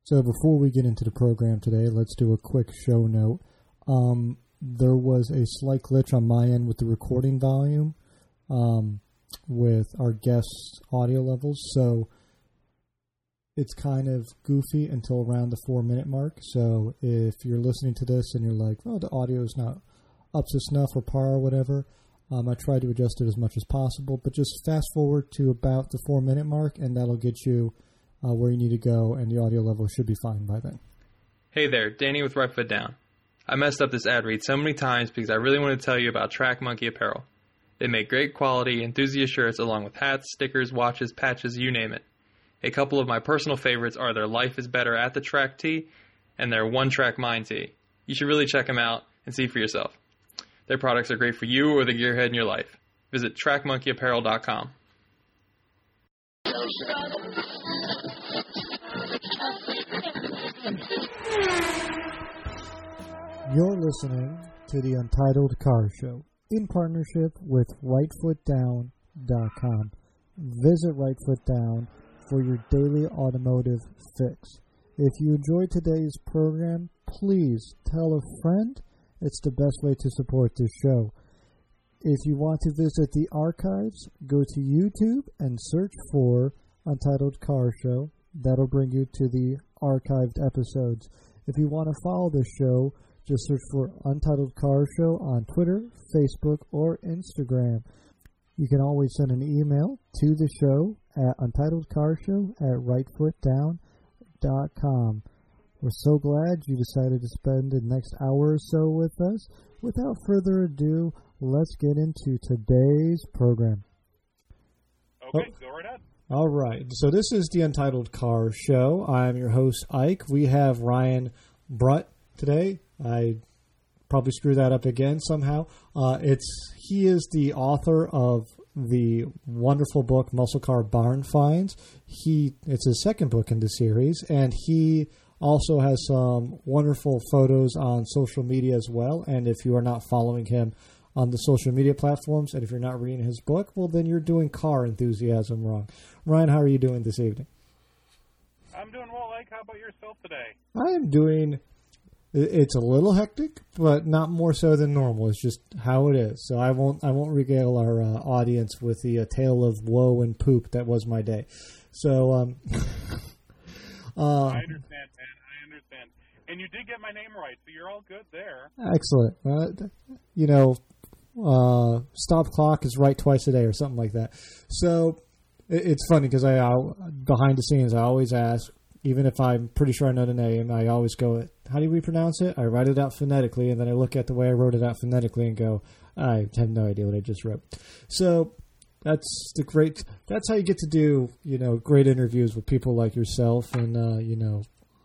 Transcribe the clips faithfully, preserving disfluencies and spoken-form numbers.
So before we get into the program today, let's do a quick show note. Um, there was a slight glitch on my end with the recording volume um, with our guests' audio levels. So it's kind of goofy until around the four-minute mark. So if you're listening to this and you're like, oh, the audio is not up to snuff or par or whatever, um, I tried to adjust it as much as possible. But just fast forward to about the four-minute mark, and that'll get you Uh, where you need to go, and the audio level should be fine by then. Hey there, Danny with Right Foot Down. I messed up this ad read so many times because I really want to tell you about Track Monkey Apparel. They make great quality enthusiast shirts along with hats, stickers, watches, patches, you name it. A couple of my personal favorites are their Life is Better at the Track tee and their One Track Mind tee. You should really check them out and see for yourself. Their products are great for you or the gearhead in your life. Visit track monkey apparel dot com. You're listening to the Untitled Car Show in partnership with right foot down dot com. Visit Right Foot Down for your daily automotive fix. If you enjoyed today's program, please tell a friend. It's the best way to support this show. If you want to visit the archives, go to YouTube and search for Untitled Car Show. That'll bring you to the archived episodes. If you want to follow the show, just search for Untitled Car Show on Twitter, Facebook, or Instagram. You can always send an email to the show at untitled car show at right foot down dot com. We're so glad you decided to spend the next hour or so with us. Without further ado, let's get into today's program. Okay, oh. Go right ahead. All right. So this is the Untitled Car Show. I'm your host, Ike. We have Ryan Brutt today. I probably screwed that up again somehow. Uh, it's he is the author of the wonderful book Muscle Car Barn Finds. He it's his second book in the series, and he also has some wonderful photos on social media as well. And if you are not following him on the social media platforms, and if you're not reading his book, well, then you're doing car enthusiasm wrong. Ryan, how are you doing this evening? I'm doing well, Ike. How about yourself today? I am doing... It's a little hectic, but not more so than normal. It's just how it is. So I won't I won't regale our uh, audience with the uh, tale of woe and poop that was my day. So um, uh, I understand, man. I understand. And you did get my name right, so you're all good there. Excellent. Uh, you know, uh, stop clock is right twice a day or something like that. So it, it's funny because I, I behind the scenes I always ask. Even if I'm pretty sure I know the name, I always go, how do we pronounce it? I write it out phonetically, and then I look at the way I wrote it out phonetically and go, I have no idea what I just wrote. So that's the great, that's how you get to do, you know, great interviews with people like yourself and, uh, you know,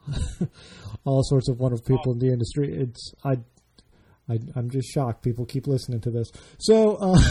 all sorts of wonderful people in the industry. It's, I, I, I'm just shocked people keep listening to this. So, uh,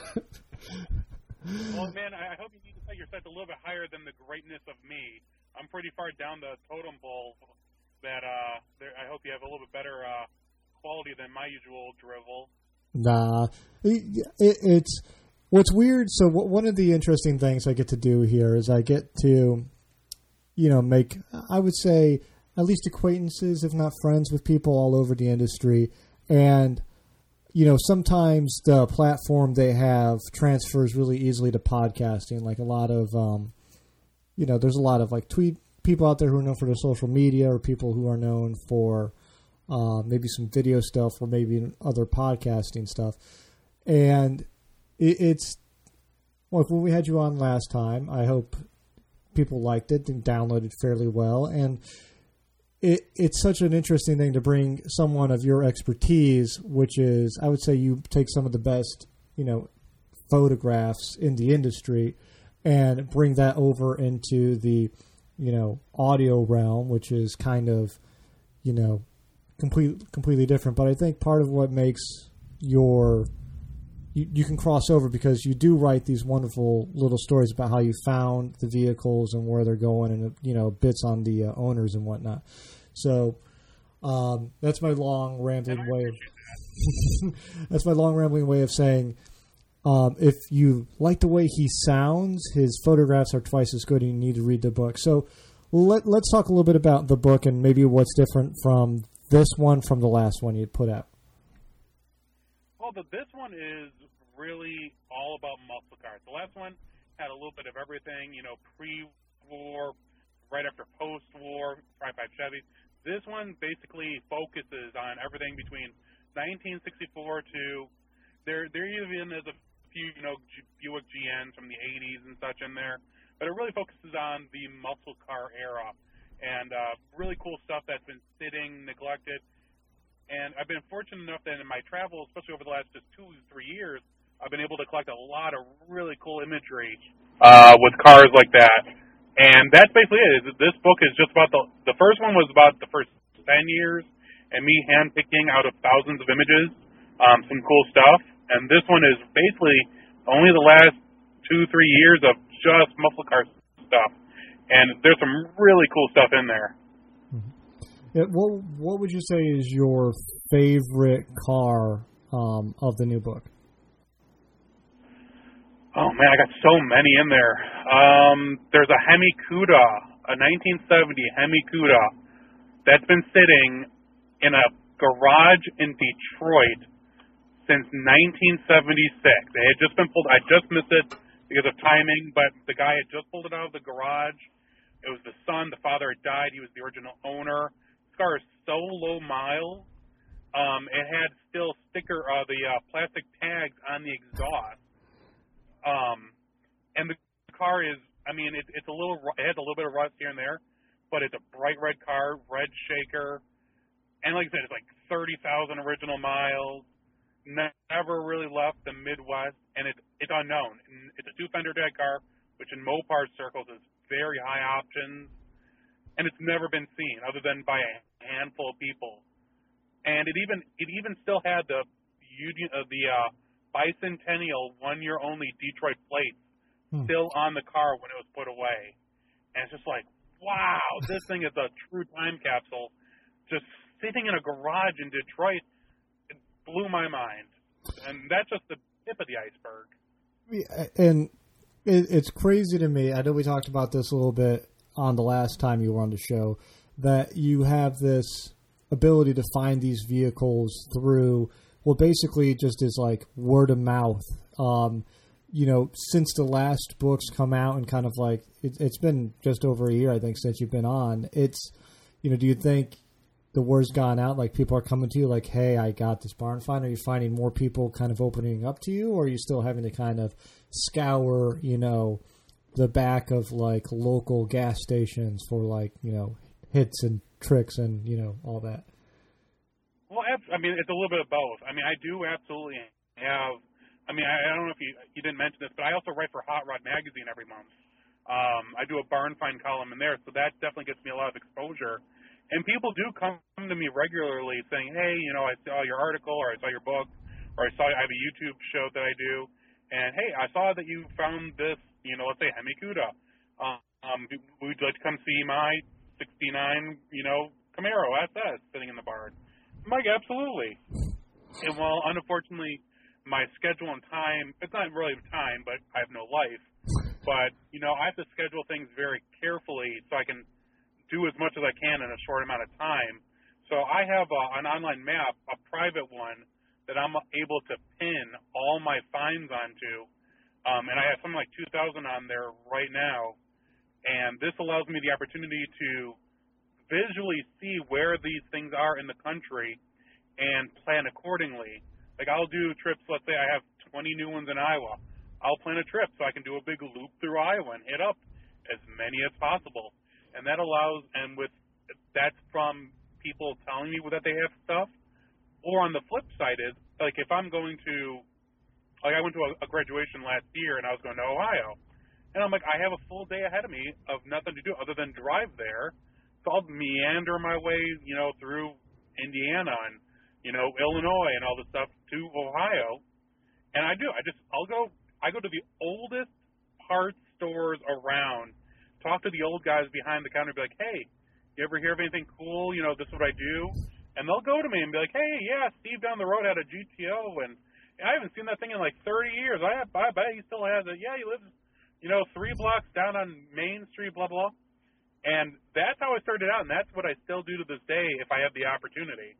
well, man, I hope you need to set your sights a little bit higher than the greatness of me. I'm pretty far down the totem pole that uh, there, I hope you have a little bit better uh, quality than my usual drivel. Nah. It, it, it's what's weird. So w- one of the interesting things I get to do here is I get to, you know, make, I would say, at least acquaintances, if not friends, with people all over the industry. And, you know, sometimes the platform they have transfers really easily to podcasting, like a lot of... Um, You know, there's a lot of like tweet people out there who are known for their social media, or people who are known for uh, maybe some video stuff, or maybe other podcasting stuff. And it, it's well, when we had you on last time, I hope people liked it and downloaded fairly well. And it it's such an interesting thing to bring someone of your expertise, which is, I would say, you take some of the best, you know, photographs in the industry, and bring that over into the, you know, audio realm, which is kind of, you know, complete, completely different. But I think part of what makes your, you, you can cross over because you do write these wonderful little stories about how you found the vehicles and where they're going, and, you know, bits on the uh, owners and whatnot. So um, that's my long rambling way of, that's my long rambling way of saying, Um, if you like the way he sounds, his photographs are twice as good, and you need to read the book. So let, let's talk a little bit about the book and maybe what's different from this one from the last one you put out. Well, the, this one is really all about muscle cars. The last one had a little bit of everything, you know, pre-war, right after post-war, five five Chevy. This one basically focuses on everything between nineteen sixty-four to there. There even is a few, you know, Buick G Ns from the eighties and such in there, but it really focuses on the muscle car era and uh, really cool stuff that's been sitting neglected. And I've been fortunate enough that in my travels, especially over the last just two, three years, I've been able to collect a lot of really cool imagery uh, with cars like that. And that's basically it. This book is just about the the first one was about the first ten years and me handpicking out of thousands of images, um, some cool stuff. And this one is basically only the last two, three years of just muscle car stuff. And there's some really cool stuff in there. Mm-hmm. Yeah, what what would you say is your favorite car um, of the new book? Oh, man, I got so many in there. Um, there's a Hemi Cuda, a nineteen seventy Hemi Cuda that's been sitting in a garage in Detroit since nineteen seventy-six. It had just been pulled. I just missed it because of timing, but the guy had just pulled it out of the garage. It was the son. The father had died. He was the original owner. This car is so low miles. Um, it had still sticker, uh, the uh, plastic tags on the exhaust. Um, and the car is, I mean, it, it's a little, it has a little bit of rust here and there, but it's a bright red car, red shaker. And like I said, it's like thirty thousand original miles, never really left the Midwest, and it's, it's unknown. It's a two-fender dead car, which in Mopar circles is very high options, and it's never been seen other than by a handful of people. And it even, it even still had the, uh, the, uh, bicentennial one-year only Detroit plates hmm. still on the car when it was put away. And it's just like, wow, this thing is a true time capsule. Just sitting in a garage in Detroit, it blew my mind. And that's just the tip of the iceberg. And it, it's crazy to me. I know we talked about this a little bit on the last time you were on the show, that you have this ability to find these vehicles through well, basically just is like word of mouth. Um, you know, since the last books come out and kind of like, it, it's been just over a year, I think, since you've been on. It's, you know, do you think the word's gone out? Like people are coming to you like, hey, I got this barn find. Are you finding more people kind of opening up to you, or are you still having to kind of scour, you know, the back of like local gas stations for like, you know, hits and tricks and, you know, all that? Well, I mean, it's a little bit of both. I mean, I do absolutely have, I mean, I, I don't know if you, you didn't mention this, but I also write for Hot Rod Magazine every month. Um, I do a barn find column in there, so that definitely gets me a lot of exposure. And people do come to me regularly saying, hey, you know, I saw your article, or I saw your book, or I saw I have a YouTube show that I do, and hey, I saw that you found this, you know, let's say Hemi Cuda. Um, would you like to come see my sixty-nine, you know, Camaro S S sitting in the barn? I'm like, absolutely. And well, unfortunately, my schedule and time, it's not really time, but I have no life. But, you know, I have to schedule things very carefully so I can do as much as I can in a short amount of time. So I have a, an online map, a private one, that I'm able to pin all my finds onto. Um, and I have something like two thousand on there right now. And this allows me the opportunity to visually see where these things are in the country and plan accordingly. Like I'll do trips, let's say I have twenty new ones in Iowa. I'll plan a trip so I can do a big loop through Iowa and hit up as many as possible. And that allows, and with that's from people telling me that they have stuff. Or on the flip side is, like if I'm going to, like I went to a, a graduation last year and I was going to Ohio. And I'm like, I have a full day ahead of me of nothing to do other than drive there. So I'll meander my way, you know, through Indiana and, you know, Illinois and all this stuff to Ohio. And I do. I just, I'll go, I go to the oldest parts stores around, talk to the old guys behind the counter and be like, hey, you ever hear of anything cool? You know, this is what I do. And they'll go to me and be like, hey, yeah, Steve down the road had a G T O, and I haven't seen that thing in like thirty years. I, I bet he still has it. Yeah, he lives, you know, three blocks down on Main Street, blah, blah. And that's how I started out, and that's what I still do to this day if I have the opportunity.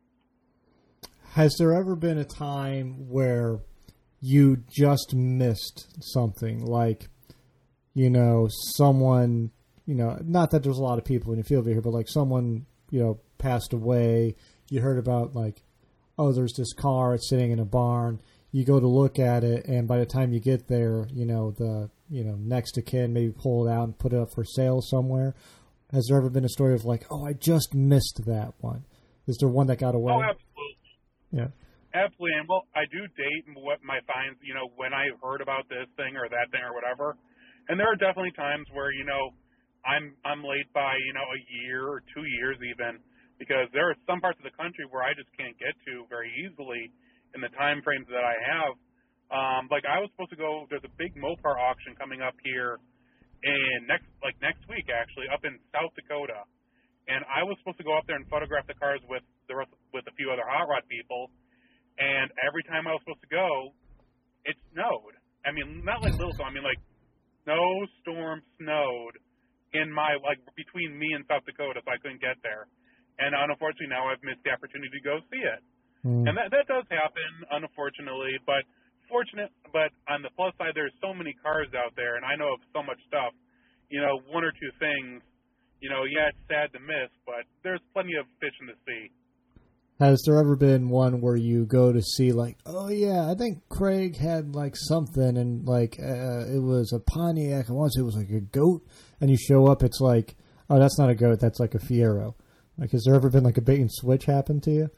Has there ever been a time where you just missed something, like, you know, someone, you know, not that there's a lot of people in your field here, but like someone, you know, passed away, you heard about like, oh, there's this car, it's sitting in a barn, you go to look at it, and by the time you get there, you know, the, you know, next of kin maybe pull it out and put it up for sale somewhere. Has there ever been a story of like, oh, I just missed that one? Is there one that got away? Oh, absolutely. Yeah. Absolutely. And, well, I do date what my finds, you know, when I heard about this thing or that thing or whatever. And there are definitely times where, you know, I'm I'm late by, you know, a year or two years even, because there are some parts of the country where I just can't get to very easily in the time frames that I have. Um, like I was supposed to go, there's a big Mopar auction coming up here in next, like next week actually, up in South Dakota. And I was supposed to go up there and photograph the cars with the rest, with a few other hot rod people. And every time I was supposed to go, it snowed. I mean, not like little snow. I mean, like snowstorm snowed in my, like, between me and South Dakota, so I couldn't get there. And unfortunately, now I've missed the opportunity to go see it. Mm. And that that does happen, unfortunately. But fortunate, but on the plus side, there's so many cars out there, and I know of so much stuff. You know, one or two things, you know, yeah, it's sad to miss, but there's plenty of fish in the sea. Has there ever been one where you go to see, like, oh, yeah, I think Craig had, like, something, and, like, uh, it was a Pontiac, I want to say it was, like, a goat, and you show up, it's like, oh, that's not a goat, that's, like, a Fiero. Like, has there ever been, like, a bait and switch happen to you?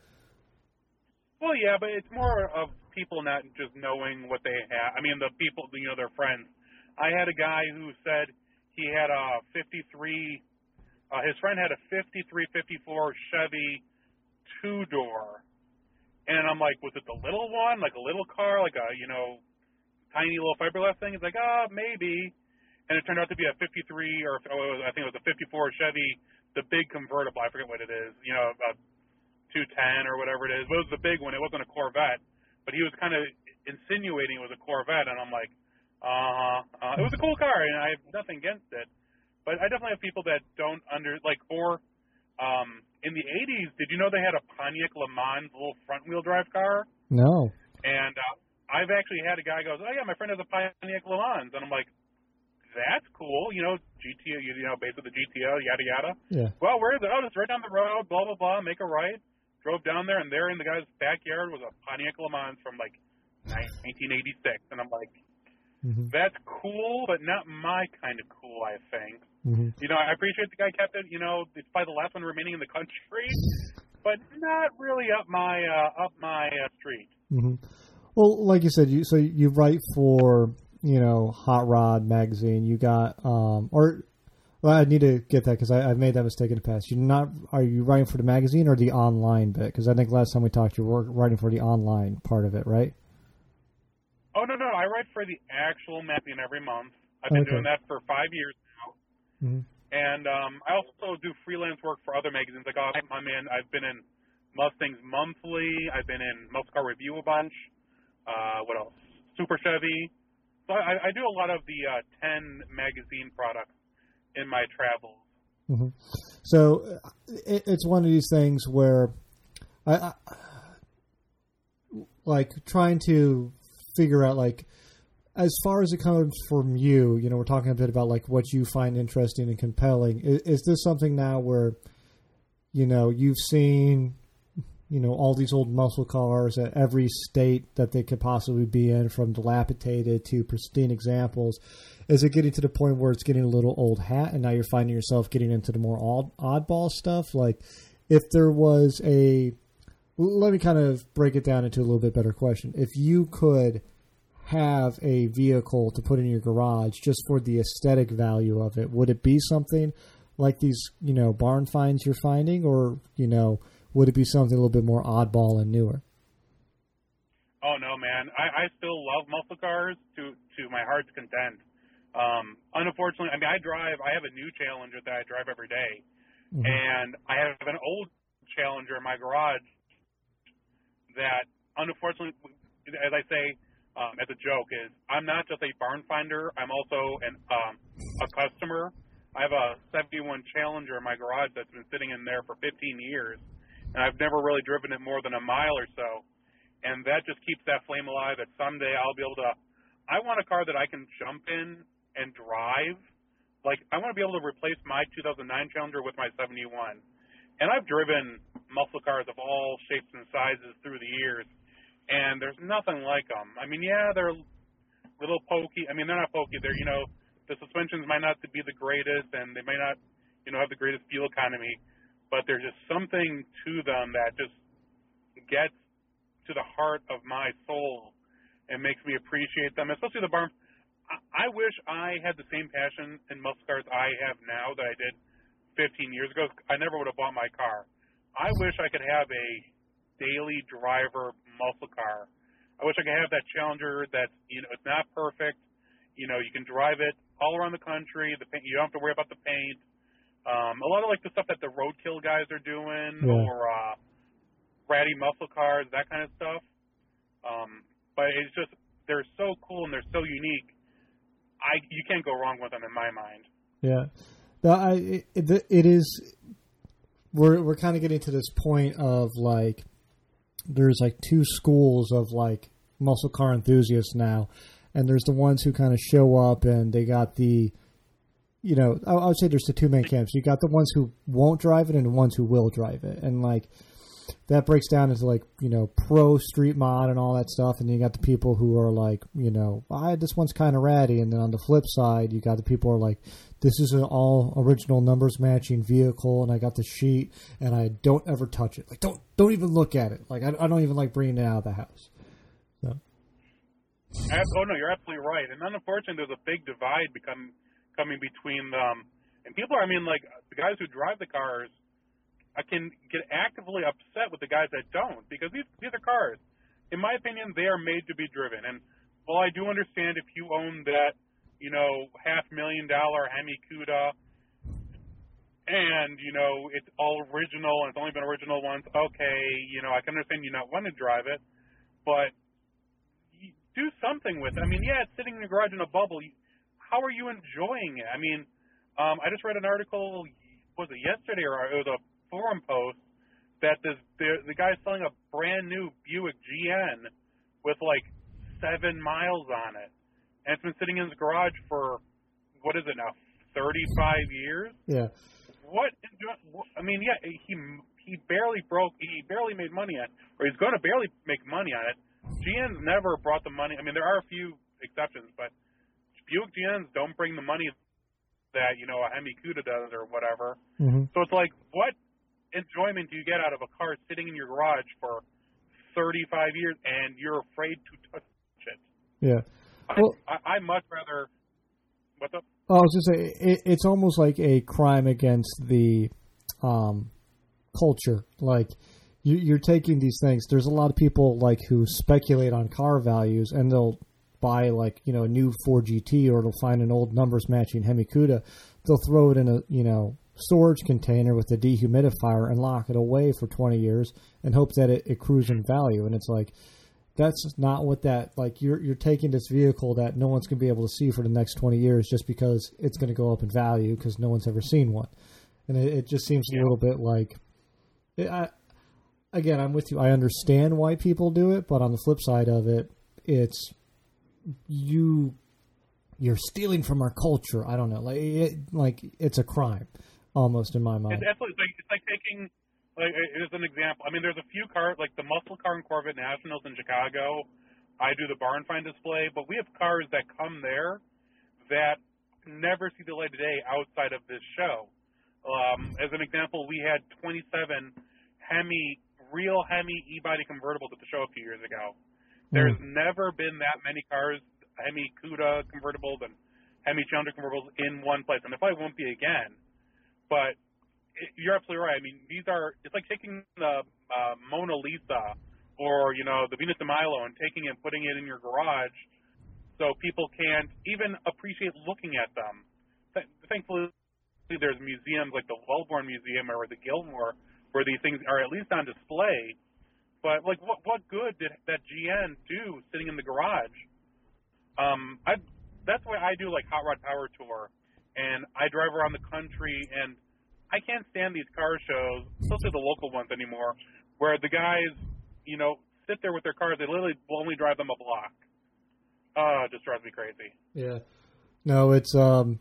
Well, yeah, but it's more of people not just knowing what they have. I mean, the people, you know, their friends. I had a guy who said he had a fifty-three, uh, his friend had a fifty-three, fifty-four Chevy two-door, and I'm like, was it the little one, like a little car, like a, you know, tiny little fiberglass thing? It's like, ah, oh, maybe, and it turned out to be a fifty-three, or oh, I think it was a fifty-four Chevy, the big convertible, I forget what it is, you know, a two ten or whatever it is, but it was the big one, it wasn't a Corvette, but he was kind of insinuating it was a Corvette, and I'm like, uh-huh, uh, it was a cool car, and I have nothing against it, but I definitely have people that don't under, like, or, um, in the eighties, did you know they had a Pontiac Le Mans little front-wheel drive car? No. And uh, I've actually had a guy goes, oh, yeah, my friend has a Pontiac Le Mans. And I'm like, that's cool. You know, G T O, you know, base of the G T O, yada, yada. Yeah. Well, where is it? Oh, it's right down the road, blah, blah, blah, make a right. Drove down there, and there in the guy's backyard was a Pontiac Le Mans from, like, nineteen eighty-six. And I'm like, mm-hmm. That's cool, but not my kind of cool, I think. Mm-hmm. You know, I appreciate the guy kept it. You know, it's probably the last one remaining in the country, but not really up my uh, up my uh, street. Mm-hmm. Well, like you said, you so you write for, you know, Hot Rod magazine. You got um or well, I need to get that because I've made that mistake in the past. You're not are you writing for the magazine or the online bit? Because I think last time we talked, you were writing for the online part of it, right? Oh no, no, I write for the actual magazine every month. I've been okay. doing that for five years now. Mm-hmm. And um, I also do freelance work for other magazines. Like I'm in, I've been in Mustangs Monthly. I've been in Muscle Car Review a bunch. Uh, what else? Super Chevy. So I, I do a lot of the uh, ten magazine products in my travels. Mm-hmm. So it, it's one of these things where I, I like trying to figure out, like, as far as it comes from you, you know, we're talking a bit about, like, what you find interesting and compelling. Is, is this something now where, you know, you've seen, you know, all these old muscle cars at every state that they could possibly be in, from dilapidated to pristine examples? Is it getting to the point where it's getting a little old hat, and now you're finding yourself getting into the more odd, oddball stuff? Like, if there was a... Let me kind of break it down into a little bit better question. If you could have a vehicle to put in your garage just for the aesthetic value of it, would it be something like these, you know, barn finds you're finding, or, you know, would it be something a little bit more oddball and newer? Oh no, man! I, I still love muscle cars to to my heart's content. Um, unfortunately, I mean, I drive. I have a new Challenger that I drive every day, mm-hmm. and I have an old Challenger in my garage that, unfortunately, as I say, um, as a joke, is I'm not just a barn finder. I'm also an um, a customer. I have a seventy-one Challenger in my garage that's been sitting in there for fifteen years, and I've never really driven it more than a mile or so. And that just keeps that flame alive that someday I'll be able to – I want a car that I can jump in and drive. Like, I want to be able to replace my two thousand nine Challenger with my seventy-one. And I've driven muscle cars of all shapes and sizes through the years, and there's nothing like them. I mean, yeah, they're a little pokey. I mean, they're not pokey. They're, you know – the suspensions might not be the greatest, and they may not, you know, have the greatest fuel economy, but there's just something to them that just gets to the heart of my soul and makes me appreciate them, especially the barn. I wish I had the same passion in muscle cars I have now that I did fifteen years ago. I never would have bought my car. I wish I could have a daily driver muscle car. I wish I could have that Challenger that's, you know, it's not perfect. You know, you can drive it all around the country. The paint, you don't have to worry about the paint. Um, a lot of like the stuff that the roadkill guys are doing, yeah. or uh, ratty muscle cars, that kind of stuff. Um, but it's just they're so cool and they're so unique. I you can't go wrong with them in my mind. Yeah, no, I it, it is. We're we're kind of getting to this point of like there's like two schools of like muscle car enthusiasts now. And there's the ones who kind of show up and they got the, you know, I, I would say there's the two main camps. You got the ones who won't drive it and the ones who will drive it. And like that breaks down into like, you know, pro street mod and all that stuff. And then you got the people who are like, you know, I, this one's kind of ratty. And then on the flip side, you got the people who are like, this is an all original numbers matching vehicle. And I got the sheet and I don't ever touch it. Like, don't, don't even look at it. Like, I, I don't even like bringing it out of the house. So. Oh, no, you're absolutely right. And unfortunately, there's a big divide become, coming between them. And people are, I mean, like, the guys who drive the cars I can get actively upset with the guys that don't, because these, these are cars. In my opinion, they are made to be driven. And while I do understand if you own that, you know, half million dollar Hemi Cuda, and, you know, it's all original and it's only been original once, okay, you know, I can understand you not want to drive it, but do something with it. I mean, yeah, it's sitting in your garage in a bubble. How are you enjoying it? I mean, um, I just read an article, was it yesterday, or it was a forum post, that this, the, the guy's selling a brand new Buick G N with like seven miles on it. And it's been sitting in his garage for, what is it now, thirty-five years? Yeah. What, I mean, yeah, he he barely broke, he barely made money on it, or he's going to barely make money on it. G Ns never brought the money. I mean, there are a few exceptions, but Buick G Ns don't bring the money that, you know, a Hemi Cuda does or whatever. Mm-hmm. So it's like, what enjoyment do you get out of a car sitting in your garage for thirty-five years and you're afraid to touch it? Yeah. Well, I, I, I much rather. What's up? I was just saying, it, it's almost like a crime against the um, culture. Like, you, you're taking these things. There's a lot of people like who speculate on car values, and they'll buy like, you know, a new Ford G T, or they'll find an old numbers matching Hemi Cuda. They'll throw it in a, you know, storage container with a dehumidifier and lock it away for twenty years and hope that it accrues in value. And it's like, that's not what that, like, you're you're taking this vehicle that no one's going to be able to see for the next twenty years just because it's going to go up in value because no one's ever seen one. And it, it just seems a little bit like, it, I, again, I'm with you. I understand why people do it, but on the flip side of it, it's, you, you're stealing from our culture. I don't know. Like, it, like it's a crime almost in my mind. It's absolutely, like, it's like taking, like, as an example, I mean, there's a few cars, like the Muscle Car and Corvette Nationals in Chicago. I do the barn find display, but we have cars that come there that never see the light of day outside of this show. Um, as an example, we had twenty-seven Hemi, real Hemi E-body convertibles at the show a few years ago. There's mm. never been that many cars, Hemi Cuda convertibles and Hemi Challenger convertibles in one place, and there probably won't be again. But you're absolutely right. I mean, these are, it's like taking the uh, Mona Lisa or, you know, the Venus de Milo and taking it and putting it in your garage so people can't even appreciate looking at them. Th- thankfully, there's museums like the Wellborn Museum or the Gilmore where these things are at least on display. But, like, what what good did that G N do sitting in the garage? Um, I That's why I do, like, Hot Rod Power Tour. and I drive around the country, and I can't stand these car shows, especially the local ones anymore, where the guys, you know, sit there with their cars. They literally will only drive them a block. Uh, it just drives me crazy. Yeah. No, it's um,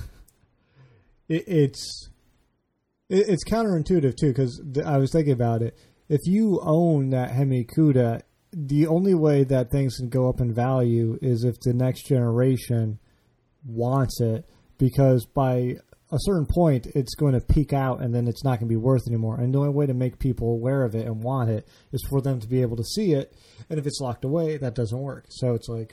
it, it's it, it's counterintuitive too, because th- I was thinking about it. If you own that Hemi Cuda, the only way that things can go up in value is if the next generation wants it, because by a certain point it's going to peak out and then it's not going to be worth anymore. And the only way to make people aware of it and want it is for them to be able to see it. And if it's locked away, that doesn't work. So it's like,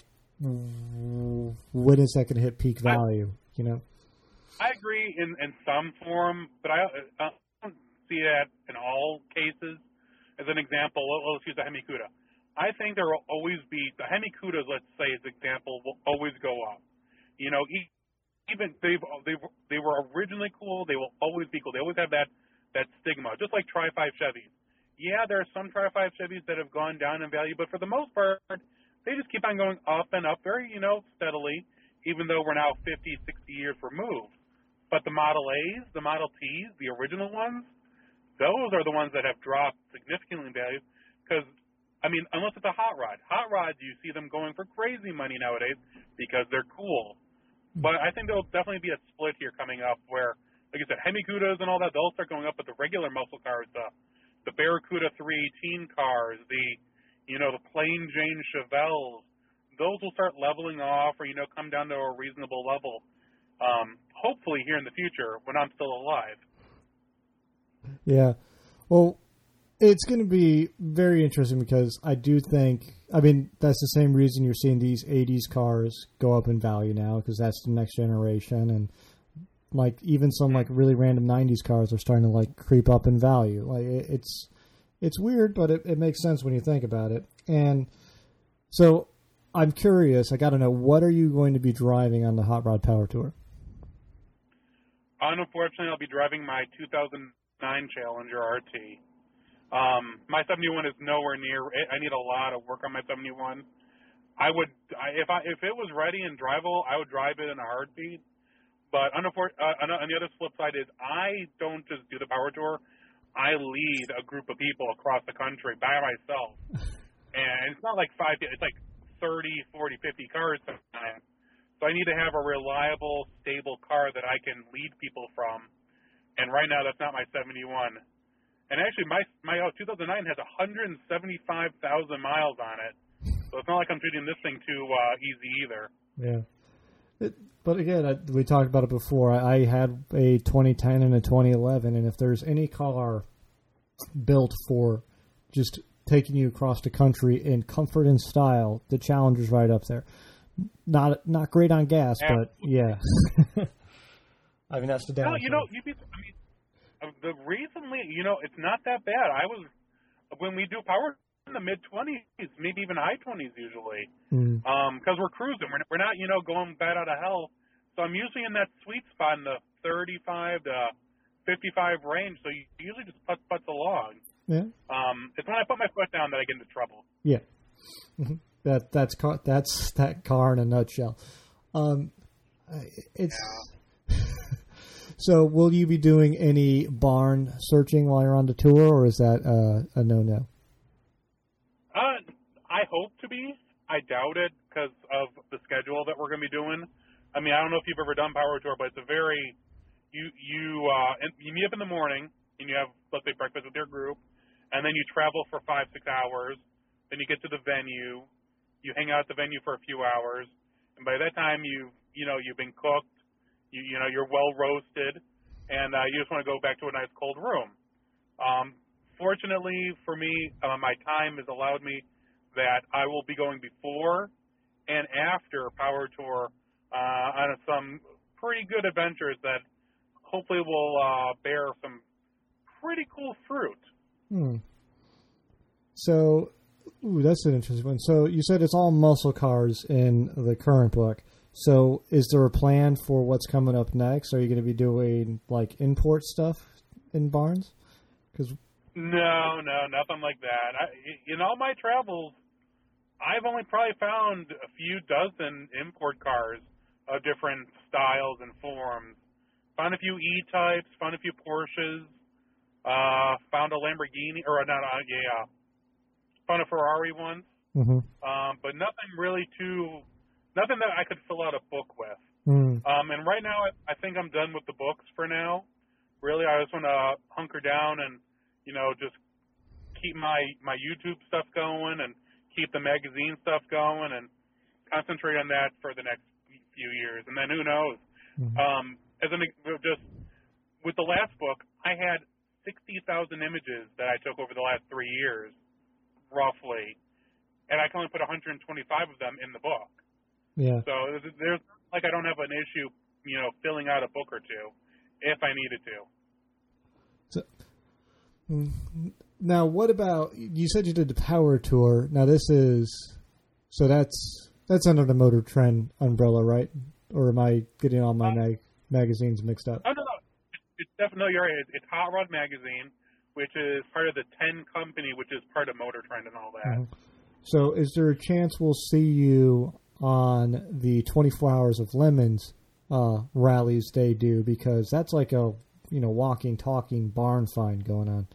when is that going to hit peak value? You know, I agree in, in some form, but I, I don't see that in all cases. As an example, let's use the Hemi Cuda. I think there will always be the Hemi Cudas. Let's say, as an example, will always go up. You know, even they've they they were originally cool. They will always be cool. They always have that that stigma, just like Tri five Chevys. Yeah, there are some Tri five Chevys that have gone down in value, but for the most part, they just keep on going up and up very, you know, steadily, even though we're now fifty, sixty years removed. But the Model A's, the Model T's, the original ones, those are the ones that have dropped significantly in value because, I mean, unless it's a hot rod. Hot rods, you see them going for crazy money nowadays because they're cool. But I think there'll definitely be a split here coming up where, like I said, Hemi Cudas and all that, they'll start going up, but the regular muscle cars, the, the Barracuda three eighteen cars, the, you know, the plain Jane Chevelles, those will start leveling off or, you know, come down to a reasonable level, um, hopefully here in the future when I'm still alive. Yeah. Well, it's going to be very interesting because I do think, I mean, that's the same reason you're seeing these eighties cars go up in value now, because that's the next generation. And like even some like really random nineties cars are starting to like creep up in value. Like it, it's, it's weird, but it, it makes sense when you think about it. And so I'm curious, I got to know, what are you going to be driving on the Hot Rod Power Tour? Unfortunately, I'll be driving my two thousand nine Challenger R T. Um, my seventy-one is nowhere near. I need a lot of work on my seventy-one. I would, I, if I if it was ready and drivable, I would drive it in a heartbeat. But unfor- uh, on the other flip side is I don't just do the power tour. I lead a group of people across the country by myself, and it's not like five. It's like thirty, forty, fifty cars sometimes. So I need to have a reliable, stable car that I can lead people from. And right now, that's not my seventy-one. And actually, my my two thousand nine has one hundred seventy-five thousand miles on it. So it's not like I'm treating this thing too uh, easy either. Yeah. It, but again, I, we talked about it before. I, I had a twenty ten and a twenty eleven, and if there's any car built for just taking you across the country in comfort and style, the Challenger's right up there. Not not great on gas, yeah. But yeah. I mean, that's the downside. No, you know, you'd be, I mean, the recently, you know, it's not that bad. I was, when we do power in the mid twenties, maybe even high twenties usually, mm. um, because we're cruising. We're, we're not, you know, going bad out of hell. So I'm usually in that sweet spot in the thirty-five to fifty-five range. So you usually just putz putz along. Yeah. Um, it's when I put my foot down that I get into trouble. Yeah. Mm-hmm. That that's car, that's that car in a nutshell. Um, it's yeah. So. Will you be doing any barn searching while you're on the tour, or is that uh, a no-no? Uh, I hope to be. I doubt it because of the schedule that we're going to be doing. I mean, I don't know if you've ever done Power Tour, but it's a very you you uh, and you meet up in the morning and you have, let's say, breakfast with your group, and then you travel for five six hours. Then you get to the venue. You hang out at the venue for a few hours, and by that time you you know you've been cooked, you you know you're well roasted, and uh, you just want to go back to a nice cold room. Um, fortunately for me, uh, my time has allowed me that I will be going before and after Power Tour uh, on some pretty good adventures that hopefully will uh, bear some pretty cool fruit. Hmm. So. Ooh, that's an interesting one. So you said it's all muscle cars in the current book. So is there a plan for what's coming up next? Are you going to be doing like import stuff in barns? Cause... No, no, nothing like that. I, in all my travels, I've only probably found a few dozen import cars of different styles and forms. Found a few E-types, found a few Porsches, uh, found a Lamborghini, or not, uh, yeah, found a Ferrari once, mm-hmm. um, but nothing really too, nothing that I could fill out a book with. Mm. Um, and right now, I, I think I'm done with the books for now. Really, I just want to hunker down and, you know, just keep my, my YouTube stuff going and keep the magazine stuff going and concentrate on that for the next few years. And then who knows? Mm-hmm. Um, as an just with the last book, I had sixty thousand images that I took over the last three years, roughly, and I can only put one hundred twenty-five of them in the book. Yeah. So there's like I don't have an issue, you know, filling out a book or two if I needed to. So, now, what about you? Said you did the Power Tour. Now, this is so that's that's under the Motor Trend umbrella, right? Or am I getting all my mag, magazines mixed up? Oh no, no, it's definitely you're right. It's Hot Rod Magazine, which is part of the ten Company, which is part of Motor Trend and all that. Mm-hmm. So, is there a chance we'll see you on the twenty-four Hours of Lemons uh, rallies they do? Because that's like a you know walking, talking barn find going on.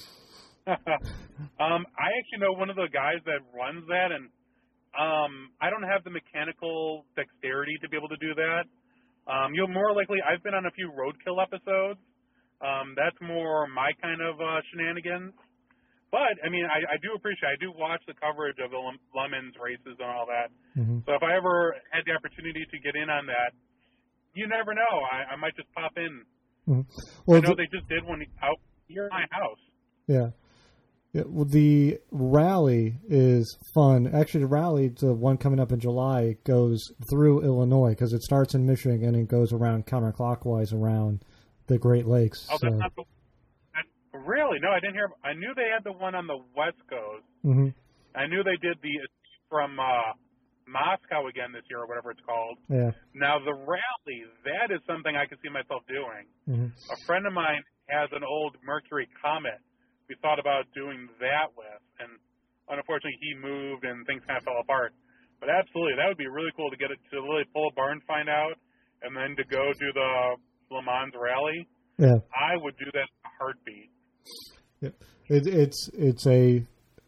um, I actually know one of the guys that runs that, and um, I don't have the mechanical dexterity to be able to do that. Um, you'll more likely, I've been on a few roadkill episodes. Um, that's more my kind of uh, shenanigans. But, I mean, I, I do appreciate, I do watch the coverage of the Lemons races and all that. Mm-hmm. So if I ever had the opportunity to get in on that, you never know. I, I might just pop in. Mm-hmm. Well, I know the, they just did one out here in my house. Yeah. Yeah, well, the rally is fun. Actually, the rally, the one coming up in July, goes through Illinois because it starts in Michigan and it goes around counterclockwise around the Great Lakes. Oh, so. that's not the that, really? No, I didn't hear. I knew they had the one on the West Coast. Mm-hmm. I knew they did the from uh, Moscow again this year or whatever it's called. Yeah. Now the rally, that is something I could see myself doing. Mm-hmm. A friend of mine has an old Mercury Comet. We thought about doing that with, and unfortunately he moved and things kind of fell apart. But absolutely, that would be really cool to get it to really pull a barn find out, and then to go do the Le Mans rally. Yeah, I would do that in a heartbeat. Yep. It, it's it's a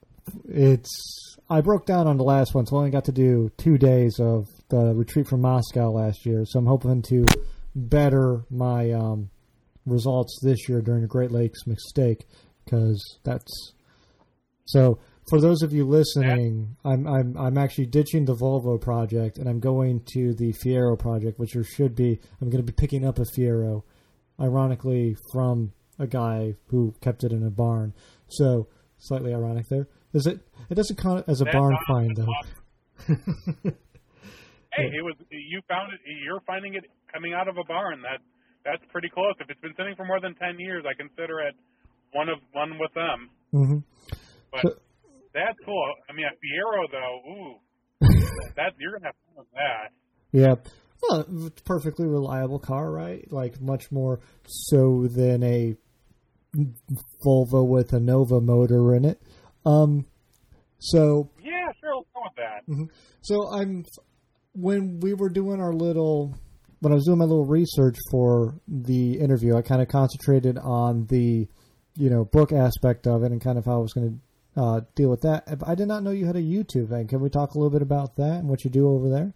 it's. I broke down on the last one, so I only got to do two days of the retreat from Moscow last year. So I'm hoping to better my um, results this year during the Great Lakes Mistake. Because that's so. For those of you listening, I'm I'm I'm actually ditching the Volvo project and I'm going to the Fiero project, which there should be. I'm going to be picking up a Fiero, ironically from a guy who kept it in a barn. So slightly ironic there. Is it? It doesn't count as a That's barn awesome. find though. Awesome. Hey, it was you found it. You're finding it coming out of a barn. That that's pretty close. If it's been sitting for more than ten years, I consider it. One of one with them, Mm-hmm. but so, that's cool. I mean, a Fiero though, ooh, that you're gonna have fun with that. yeah, well, it's a perfectly reliable car, right? Like much more so than a Volvo with a Nova motor in it. Um, so Yeah, sure, let's go with that. mm-hmm. So I'm when we were doing our little when I was doing my little research for the interview, I kind of concentrated on the you know, book aspect of it and kind of how I was going to uh, deal with that. I did not know you had a YouTube thing. Can we talk a little bit about that and what you do over there?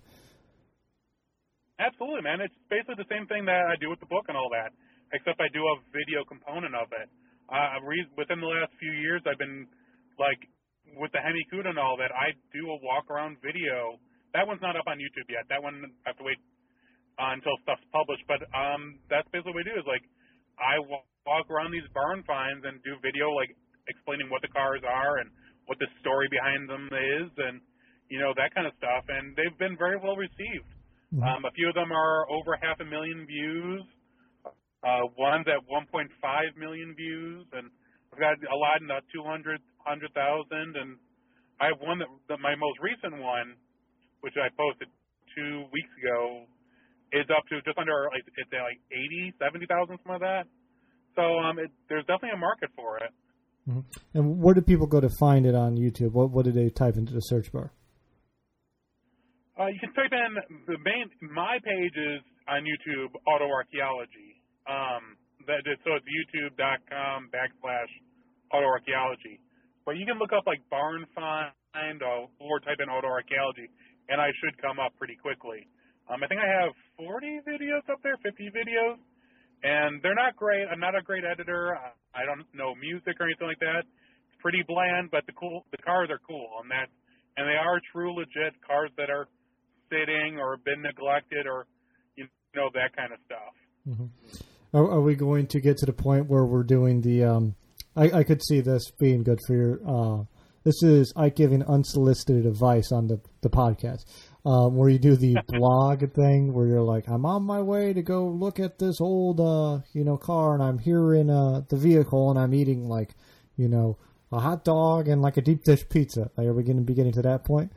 Absolutely, man. It's basically the same thing that I do with the book and all that, except I do a video component of it. Uh, re- within the last few years, I've been, like, with the Hemi Cuda and all that, I do a walk-around video. That one's not up on YouTube yet. That one, I have to wait uh, until stuff's published. But um, that's basically what we do is, like, I walk walk around these barn finds and do video, like, explaining what the cars are and what the story behind them is and, you know, that kind of stuff. And they've been very well received. Mm-hmm. Um, a few of them are over half a million views. Uh, one's at one point five million views. And I've got a lot in the two hundred, one hundred thousand. And I have one that, that my most recent one, which I posted two weeks ago, is up to just under, like, it's at like eighty, seventy thousand, something like that. So um, it, there's definitely a market for it. Mm-hmm. And where do people go to find it on YouTube? What what do they type into the search bar? Uh, you can type in the main. My page is on YouTube, Auto Archaeology. Um, that is, so it's youtube.com backslash Auto Archaeology. But you can look up like barn find or, or type in Auto Archaeology, and I should come up pretty quickly. Um, I think I have forty videos up there, fifty videos, and they're not great. I'm not a great editor. I don't know music or anything like that. It's pretty bland, but the cool the cars are cool, and that and they are true, legit cars that are sitting or been neglected or, you know, that kind of stuff. Mm-hmm. Are, are we going to get to the point where we're doing the, um, I, I could see this being good for your, uh, this is Ike giving unsolicited advice on the, the podcast, um, where you do the blog thing where you're like, I'm on my way to go look at this old, uh, you know, car, and I'm here in, uh, the vehicle, and I'm eating like, you know, a hot dog and like a deep dish pizza. Like, are we going to be getting to that point?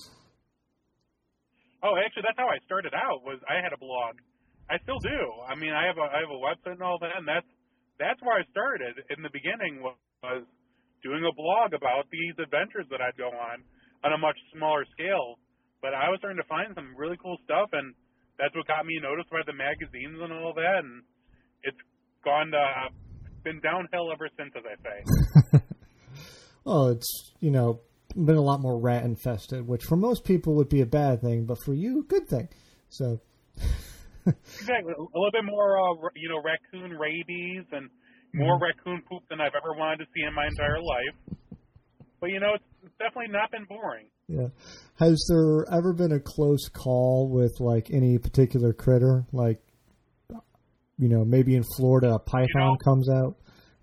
Oh, actually, that's how I started out. Was I had a blog. I still do. I mean, I have a I have a website and all that, and that's that's where I started in the beginning. Was, was doing a blog about these adventures that I'd go on on a much smaller scale. But I was starting to find some really cool stuff, and that's what got me noticed by the magazines and all that. And it's gone to been downhill ever since, as I say. Oh, it's you know. been a lot more rat infested, which for most people would be a bad thing, but for you, a good thing. So, exactly, a little bit more, uh, you know, raccoon rabies and more mm-hmm. raccoon poop than I've ever wanted to see in my entire life. But you know, it's, it's definitely not been boring. Yeah. Has there ever been a close call with like any particular critter? Like, you know, maybe in Florida, a python you know, comes out.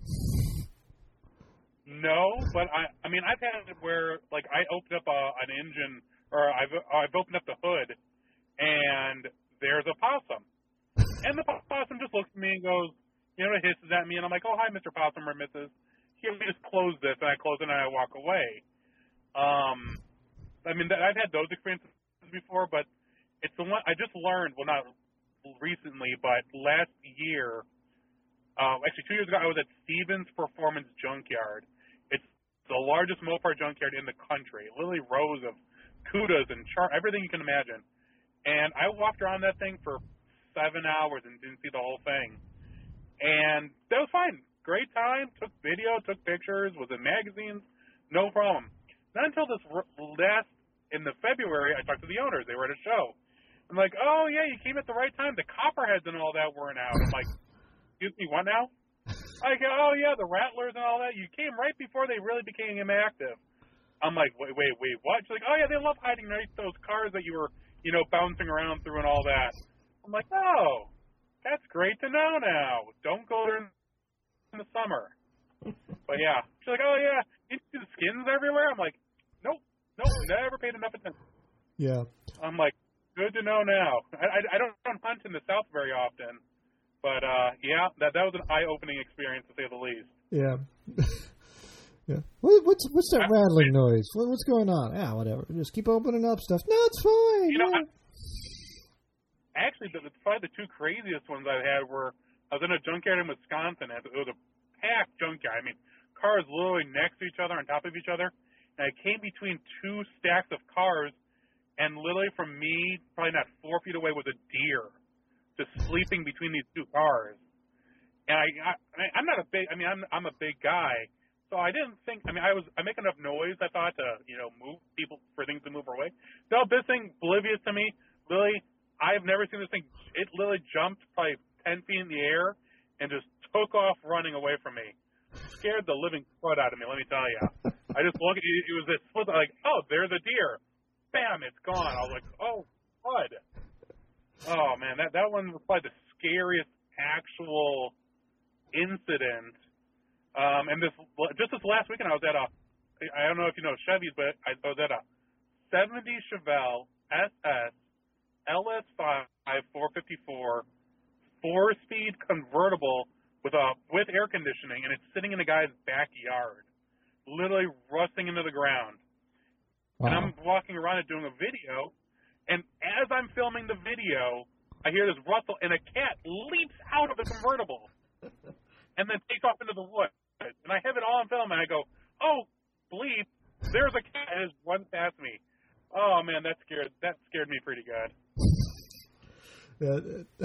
No, but I I mean, I've had it where, like, I opened up a, an engine, or I've, I've opened up the hood, and there's a possum. And the possum just looks at me and goes, you know, it hisses at me, and I'm like, oh, hi, Mister Possum or Missus Here, we just close this, and I close it, and I walk away. Um, I mean, I've had those experiences before, but it's the one, I just learned, well, not recently, but last year, uh, actually two years ago, I was at Stevens Performance Junkyard. It's the largest Mopar junkyard in the country. Literally rows of Cudas and char- everything you can imagine. And I walked around that thing for seven hours and didn't see the whole thing. And that was fine. Great time. Took video, took pictures, was in magazines. No problem. Not until this last, in the February, I talked to the owners. They were at a show. I'm like, oh, yeah, you came at the right time. The copperheads and all that weren't out. I'm like, excuse me, what now? I go, oh, yeah, the rattlers and all that. You came right before they really became active. I'm like, wait, wait, wait, what? She's like, oh, yeah, they love hiding right those cars that you were, you know, bouncing around through and all that. I'm like, oh, that's great to know now. Don't go there in the summer. But, yeah. She's like, oh, yeah, you see the skins everywhere? I'm like, nope, nope, never paid enough attention. Yeah. I'm like, good to know now. I, I, I don't hunt in the South very often. But, uh, yeah, that that was an eye-opening experience, to say the least. Yeah. yeah. What, what's what's that rattling noise? What, what's going on? Yeah, whatever. Just keep opening up stuff. No, it's fine. You know, yeah. I, actually, the, the, probably the two craziest ones I've had were, I was in a junkyard in Wisconsin. And it was a packed junkyard. I mean, cars literally next to each other, on top of each other. And I came between two stacks of cars, and literally from me, probably not four feet away, was a deer. Just sleeping between these two cars, and I, I, I'm not a big. I mean, I'm, I'm a big guy, so I didn't think. I mean, I was. I make enough noise. I thought to, you know, move people for things to move away. No, this thing oblivious to me. Literally, I've never seen this thing. It literally jumped probably ten feet in the air and just took off running away from me. Scared the living crud out of me. Let me tell you. I just look at it. It was this split. Like, oh, there's a deer. Bam! It's gone. I was like, oh, crud. Oh, man, that, that one was probably the scariest actual incident. Um, and this just this last weekend, I was at a, I don't know if you know Chevys, but I was at a seventy Chevelle S S L S five four fifty-four four-speed convertible with a with air conditioning, and it's sitting in a guy's backyard, literally rusting into the ground. Wow. And I'm walking around and doing a video. And as I'm filming the video, I hear this rustle, and a cat leaps out of the convertible and then takes off into the woods. And I have it all on film, and I go, oh, bleep, there's a cat that has run past me. Oh man, that scared that scared me pretty good. Yeah,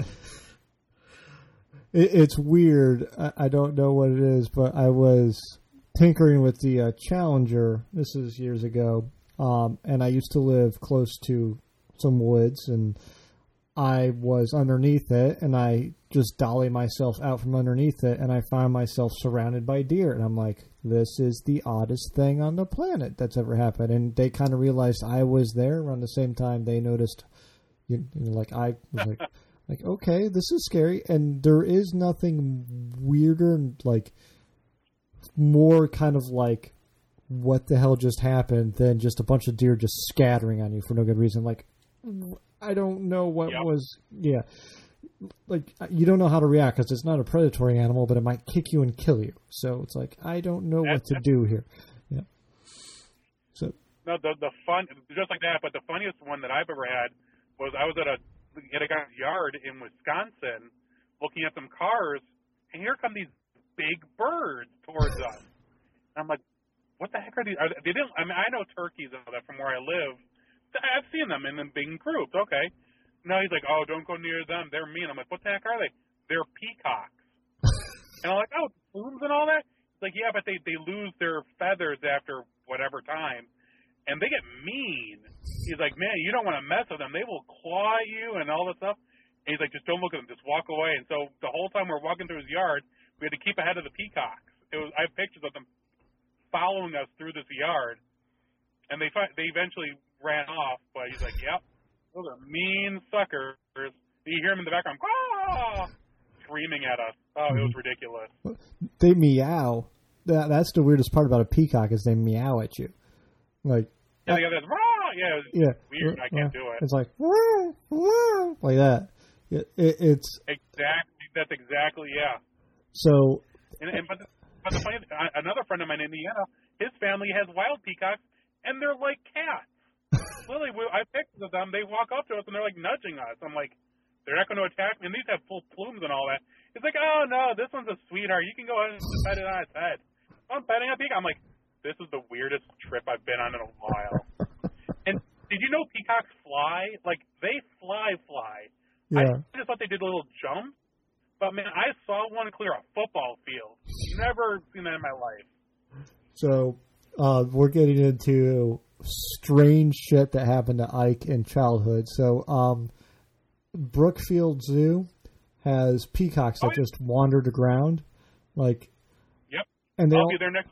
it, it's weird. I, I don't know what it is, but I was tinkering with the uh, Challenger. This is years ago, um, and I used to live close to some woods, and I was underneath it, and I just dolly myself out from underneath it, and I found myself surrounded by deer, and I'm like, this is the oddest thing on the planet that's ever happened. And they kind of realized I was there around the same time. They noticed, you know, like I was like, like, okay, this is scary. And there is nothing weirder, like more kind of like, what the hell just happened than just a bunch of deer just scattering on you for no good reason. Like, I don't know what yep. was, yeah. Like, you don't know how to react because it's not a predatory animal, but it might kick you and kill you. So it's like, I don't know that's, what to do here. Yeah. So. No, the the fun, just like that, but the funniest one that I've ever had was I was at a, at a guy's yard in Wisconsin looking at some cars, and here come these big birds towards us. And I'm like, what the heck are these? Are they, they didn't, I mean, I know turkeys and all that from where I live. I've seen them in them big groups. Okay. No, he's like, oh, don't go near them. They're mean. I'm like, what the heck are they? They're peacocks. And I'm like, oh, plumes and all that? He's like, yeah, but they, they lose their feathers after whatever time. And they get mean. He's like, man, you don't want to mess with them. They will claw you and all that stuff. And he's like, just don't look at them. Just walk away. And so the whole time we're walking through his yard, we had to keep ahead of the peacocks. It was I have pictures of them following us through this yard. And they they eventually ran off. But he's like, yep. Those are mean suckers. You hear them in the background, ah! Screaming at us. Oh, it was ridiculous. They meow. That, that's the weirdest part about a peacock is they meow at you. Like, yeah, they got this, rah! Yeah, it was yeah, weird. I can't do it. It's like, rah, rah, like that. It, it, it's exactly. That's exactly yeah. So, and, and but, the, but the funny, another friend of mine in Indiana, his family has wild peacocks, and they're like cats. Literally, we, I picked with them. They walk up to us and they're like nudging us. I'm like, they're not going to attack me. And these have full plumes and all that. He's like, oh no, this one's a sweetheart. You can go ahead and pet it on its head. I'm petting a peacock. I'm like, this is the weirdest trip I've been on in a while. And did you know peacocks fly? Like they fly, fly. Yeah. I just thought they did a little jump. But man, I saw one clear a football field. Never seen that in my life. So uh, we're getting into strange shit that happened to Ike in childhood. So, um, Brookfield Zoo has peacocks that oh, yeah. just wandered aground, like. Yep. And I'll all, be there next.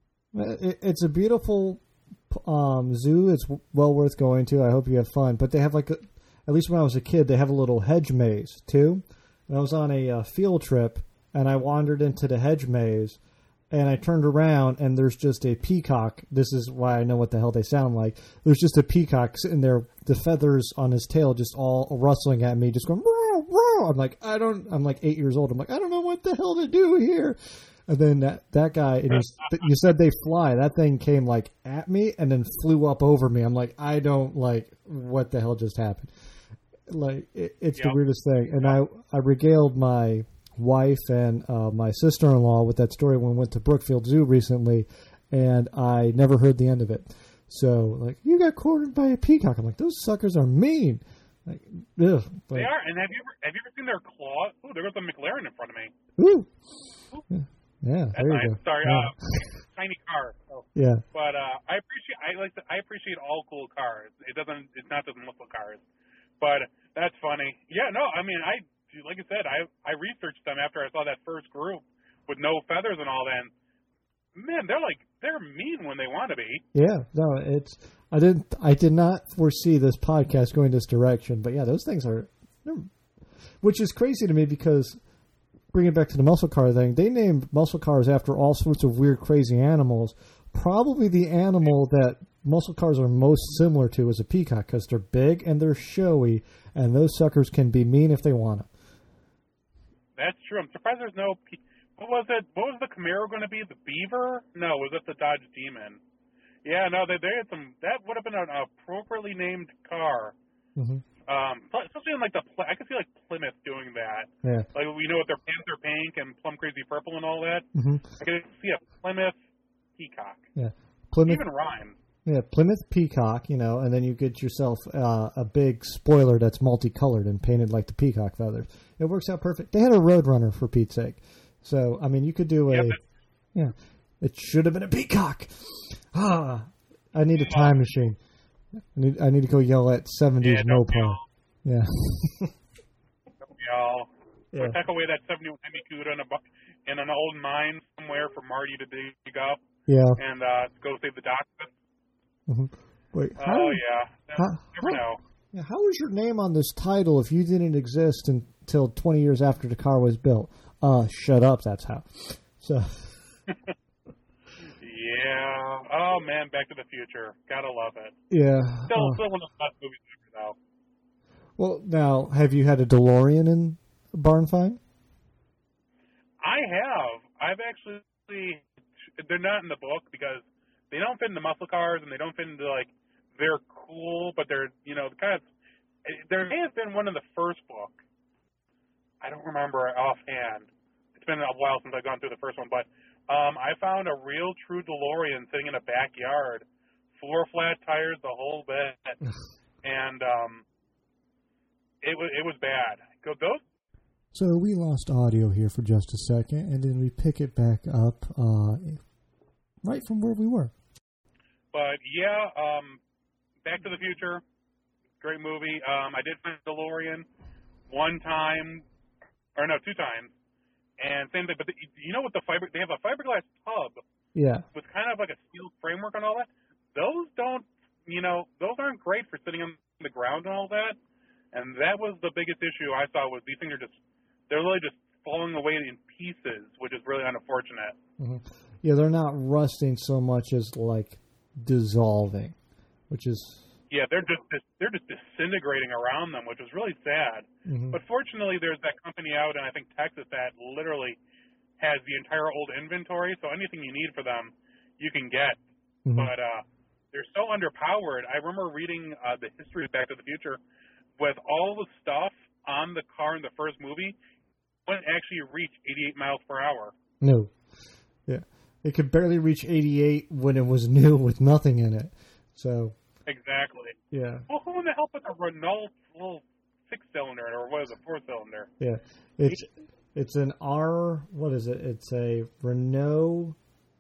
It, it's a beautiful um, zoo. It's well worth going to. I hope you have fun. But they have like, a, at least when I was a kid, they have a little hedge maze too. And I was on a uh, field trip, and I wandered into the hedge maze. And I turned around, and there's just a peacock. This is why I know what the hell they sound like. There's just a peacock sitting there, the feathers on his tail just all rustling at me, just going, row, row. I'm like, I don't, I'm like eight years old. I'm like, I don't know what the hell to do here. And then that, that guy, and was, you said they fly. That thing came like at me and then flew up over me. I'm like, I don't like, what the hell just happened? Like, it, it's yep. the weirdest thing. And I, I regaled my wife and uh, my sister-in-law with that story when we went to Brookfield Zoo recently, and I never heard the end of it. So, like, you got cornered by a peacock. I'm like, those suckers are mean. Like, ugh. Like, they are. And have you ever have you ever seen their claws? Oh, there goes a McLaren in front of me. Ooh. Ooh. Yeah. Yeah. That's there nice. You go. Sorry. Yeah. Uh, tiny car. So. Yeah. But uh, I appreciate I like to, I appreciate all cool cars. It doesn't. It's not just muscle cars. But that's funny. Yeah. No. I mean, I. Like I said, I I researched them after I saw that first group with no feathers and all that. And man, they're like they're mean when they want to be. Yeah, no, it's I didn't I did not foresee this podcast going this direction, but yeah, those things are, which is crazy to me because bringing it back to the muscle car thing, they named muscle cars after all sorts of weird, crazy animals. Probably the animal that muscle cars are most similar to is a peacock because they're big and they're showy, and those suckers can be mean if they want to. That's true. I'm surprised there's no. What was it? What was the Camaro going to be? The Beaver? No, was it the Dodge Demon? Yeah, no, they they had some. That would have been an appropriately named car. Mm-hmm. Um, especially in like the. I could see like Plymouth doing that. Yeah. Like we know with their Panther Pink and Plum Crazy Purple and all that. Mm-hmm. I could see a Plymouth Peacock. Yeah. Plymouth. Even rhyme. Yeah, Plymouth Peacock, you know, and then you get yourself uh, a big spoiler that's multicolored and painted like the peacock feathers. It works out perfect. They had a Roadrunner, for Pete's sake. So, I mean, you could do a... Yep. Yeah, it should have been a peacock. Ah, I need a time machine. I need, I need to go yell at seventies Yeah, don't Mopar. Yeah. Y'all. Yeah. Or tuck away that seventy-one Hemi Cuda in, a, bu- in an old mine somewhere for Marty to dig up Yeah. and uh, go save the doctor. Mm-hmm. Wait, how, Oh, yeah. how, Never how, know. yeah, how was your name on this title if you didn't exist until twenty years after the car was built? Uh, shut up, that's how. So... Yeah. Oh, man, Back to the Future. Gotta love it. Yeah. Still, uh, still one of the best movies ever, though. well, now, have you had a DeLorean in Barn Find? I have. I've actually... They're not in the book because they don't fit into muscle cars and they don't fit into, like, they're cool, but they're, you know, kind of... There may have been one in the first book. I don't remember offhand. It's been a while since I've gone through the first one, but um, I found a real true DeLorean sitting in a backyard, floor flat tires, the whole bit, and um, it was it was bad. Go those. So we lost audio here for just a second, and then we pick it back up uh, right from where we were. But yeah, um, Back to the Future, great movie. Um, I did find DeLorean one time, or no, two times. And same thing, but the, you know what the fiber, they have a fiberglass tub Yeah. with kind of like a steel framework and all that. Those don't, you know, those aren't great for sitting on the ground and all that. And that was the biggest issue I saw was these things are just, they're really just falling away in pieces, which is really unfortunate. Mm-hmm. Yeah, they're not rusting so much as like dissolving, which is... Yeah, they're just they're just disintegrating around them, which is really sad. Mm-hmm. But fortunately, there's that company out in I think Texas that literally has the entire old inventory, so anything you need for them, you can get. Mm-hmm. But uh, they're so underpowered. I remember reading uh, the history of Back to the Future, with all the stuff on the car in the first movie, it wouldn't actually reach eighty-eight miles per hour. No, yeah, it could barely reach eighty-eight when it was new with nothing in it. So. Exactly. Yeah. Well, who in the hell put a Renault little six-cylinder or what is it, four-cylinder? Yeah, it's it's an R. What is it? It's a Renault,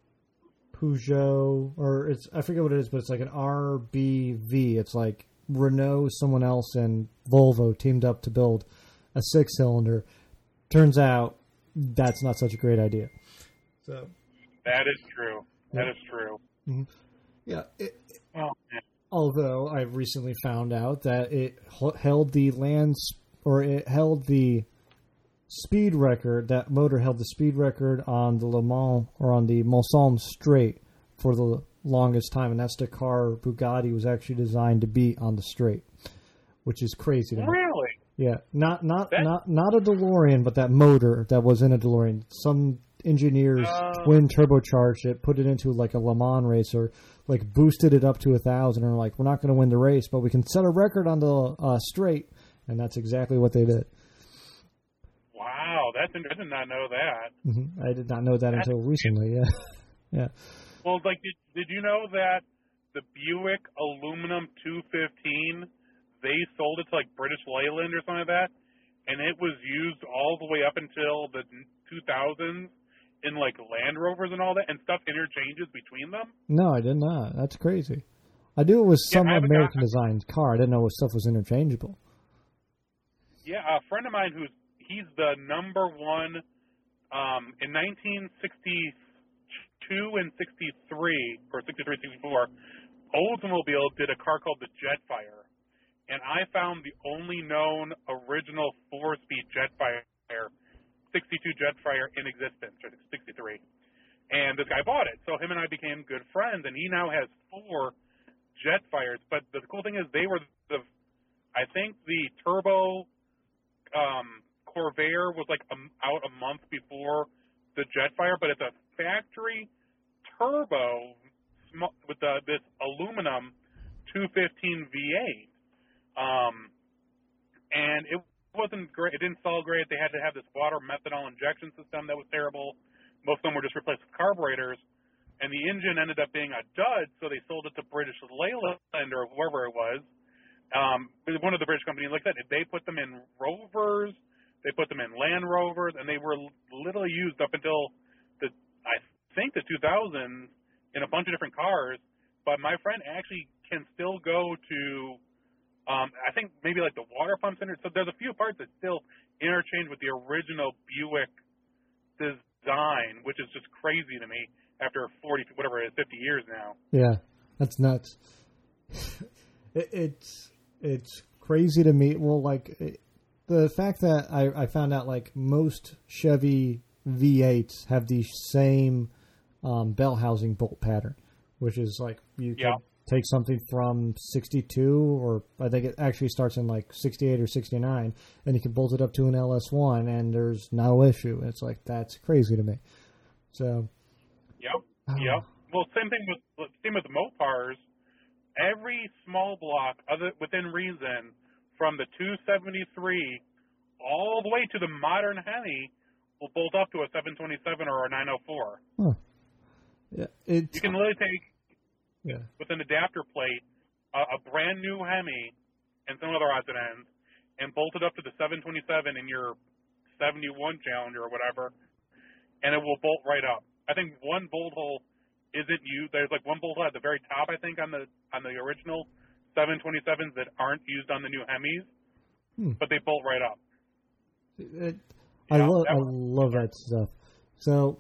Peugeot, or it's I forget what it is, but it's like an R B V. It's like Renault, someone else, and Volvo teamed up to build a six-cylinder. Turns out that's not such a great idea. So that is true. That yeah. is true. Mm-hmm. Yeah. It, oh man. Although I've recently found out that it held the land, or it held the speed record, that motor held the speed record on the Le Mans, or on the Mulsanne straight for the longest time, and that's the car Bugatti was actually designed to beat on the straight, which is crazy to me. Really? Yeah, not not that... not not a DeLorean, but that motor that was in a DeLorean. Some engineers uh... twin turbocharged it, put it into like a Le Mans race, or like boosted it up to a thousand, and are like, we're not going to win the race, but we can set a record on the uh, straight, and that's exactly what they did. Wow, that's I did not know that. Mm-hmm. I did not know that that's until recently. Yeah, yeah. Well, like, did did you know that the Buick Aluminum two fifteen, they sold it to like British Leyland or something like that, and it was used all the way up until the two thousands. In like Land Rovers and all that, and stuff interchanges between them? No, I did not. That's crazy. I knew it was some yeah, American designed car. I didn't know what stuff was interchangeable. Yeah, a friend of mine who's he's the number one um, in nineteen sixty-two and sixty-three or sixty-three, sixty-four. Oldsmobile did a car called the Jetfire, and I found the only known original four-speed Jetfire. sixty-two Jetfire in existence, or sixty-three. And this guy bought it. So him and I became good friends, and he now has four Jetfires. But the cool thing is they were the, I think the turbo um, Corvair was like a, out a month before the Jetfire, but it's a factory turbo with the, this aluminum two fifteen V eight. Um, and it wasn't great. It didn't sell great. They had to have this water methanol injection system that was terrible. Most of them were just replaced with carburetors. and the engine ended up being a dud, so they sold it to British Leyland or whoever it was. Um, one of the British companies, like that, they put them in Rovers, they put them in Land Rovers, and they were literally used up until the, I think the two thousands in a bunch of different cars. But my friend actually can still go to, um, I think maybe like the water pump center. So there's a few parts that still interchange with the original Buick design, which is just crazy to me after forty, whatever it is, fifty years now. Yeah, that's nuts. it, it's it's crazy to me. Well, like it, the fact that I, I found out like most Chevy V eights have the same um, bell housing bolt pattern, which is like you yeah. could take something from sixty-two, or I think it actually starts in like sixty-eight or sixty-nine, and you can bolt it up to an L S one, and there's no issue. It's like, that's crazy to me. So, yep, yep. Well, same thing with same with the Mopars. Every small block, other within reason, from the two seventy-three all the way to the modern Hemi, will bolt up to a seven twenty-seven or a nine oh four. Huh. Yeah, it's, you can literally take, yeah. with an adapter plate, a, a brand new Hemi and some other odds and ends, and bolt it up to the seven twenty-seven in your seventy-one Challenger or whatever, and it will bolt right up. I think one bolt hole isn't used. There's like one bolt hole at the very top, I think, on the on the original seven twenty-sevens that aren't used on the new Hemis, hmm. but they bolt right up. It, I love I love that stuff. So,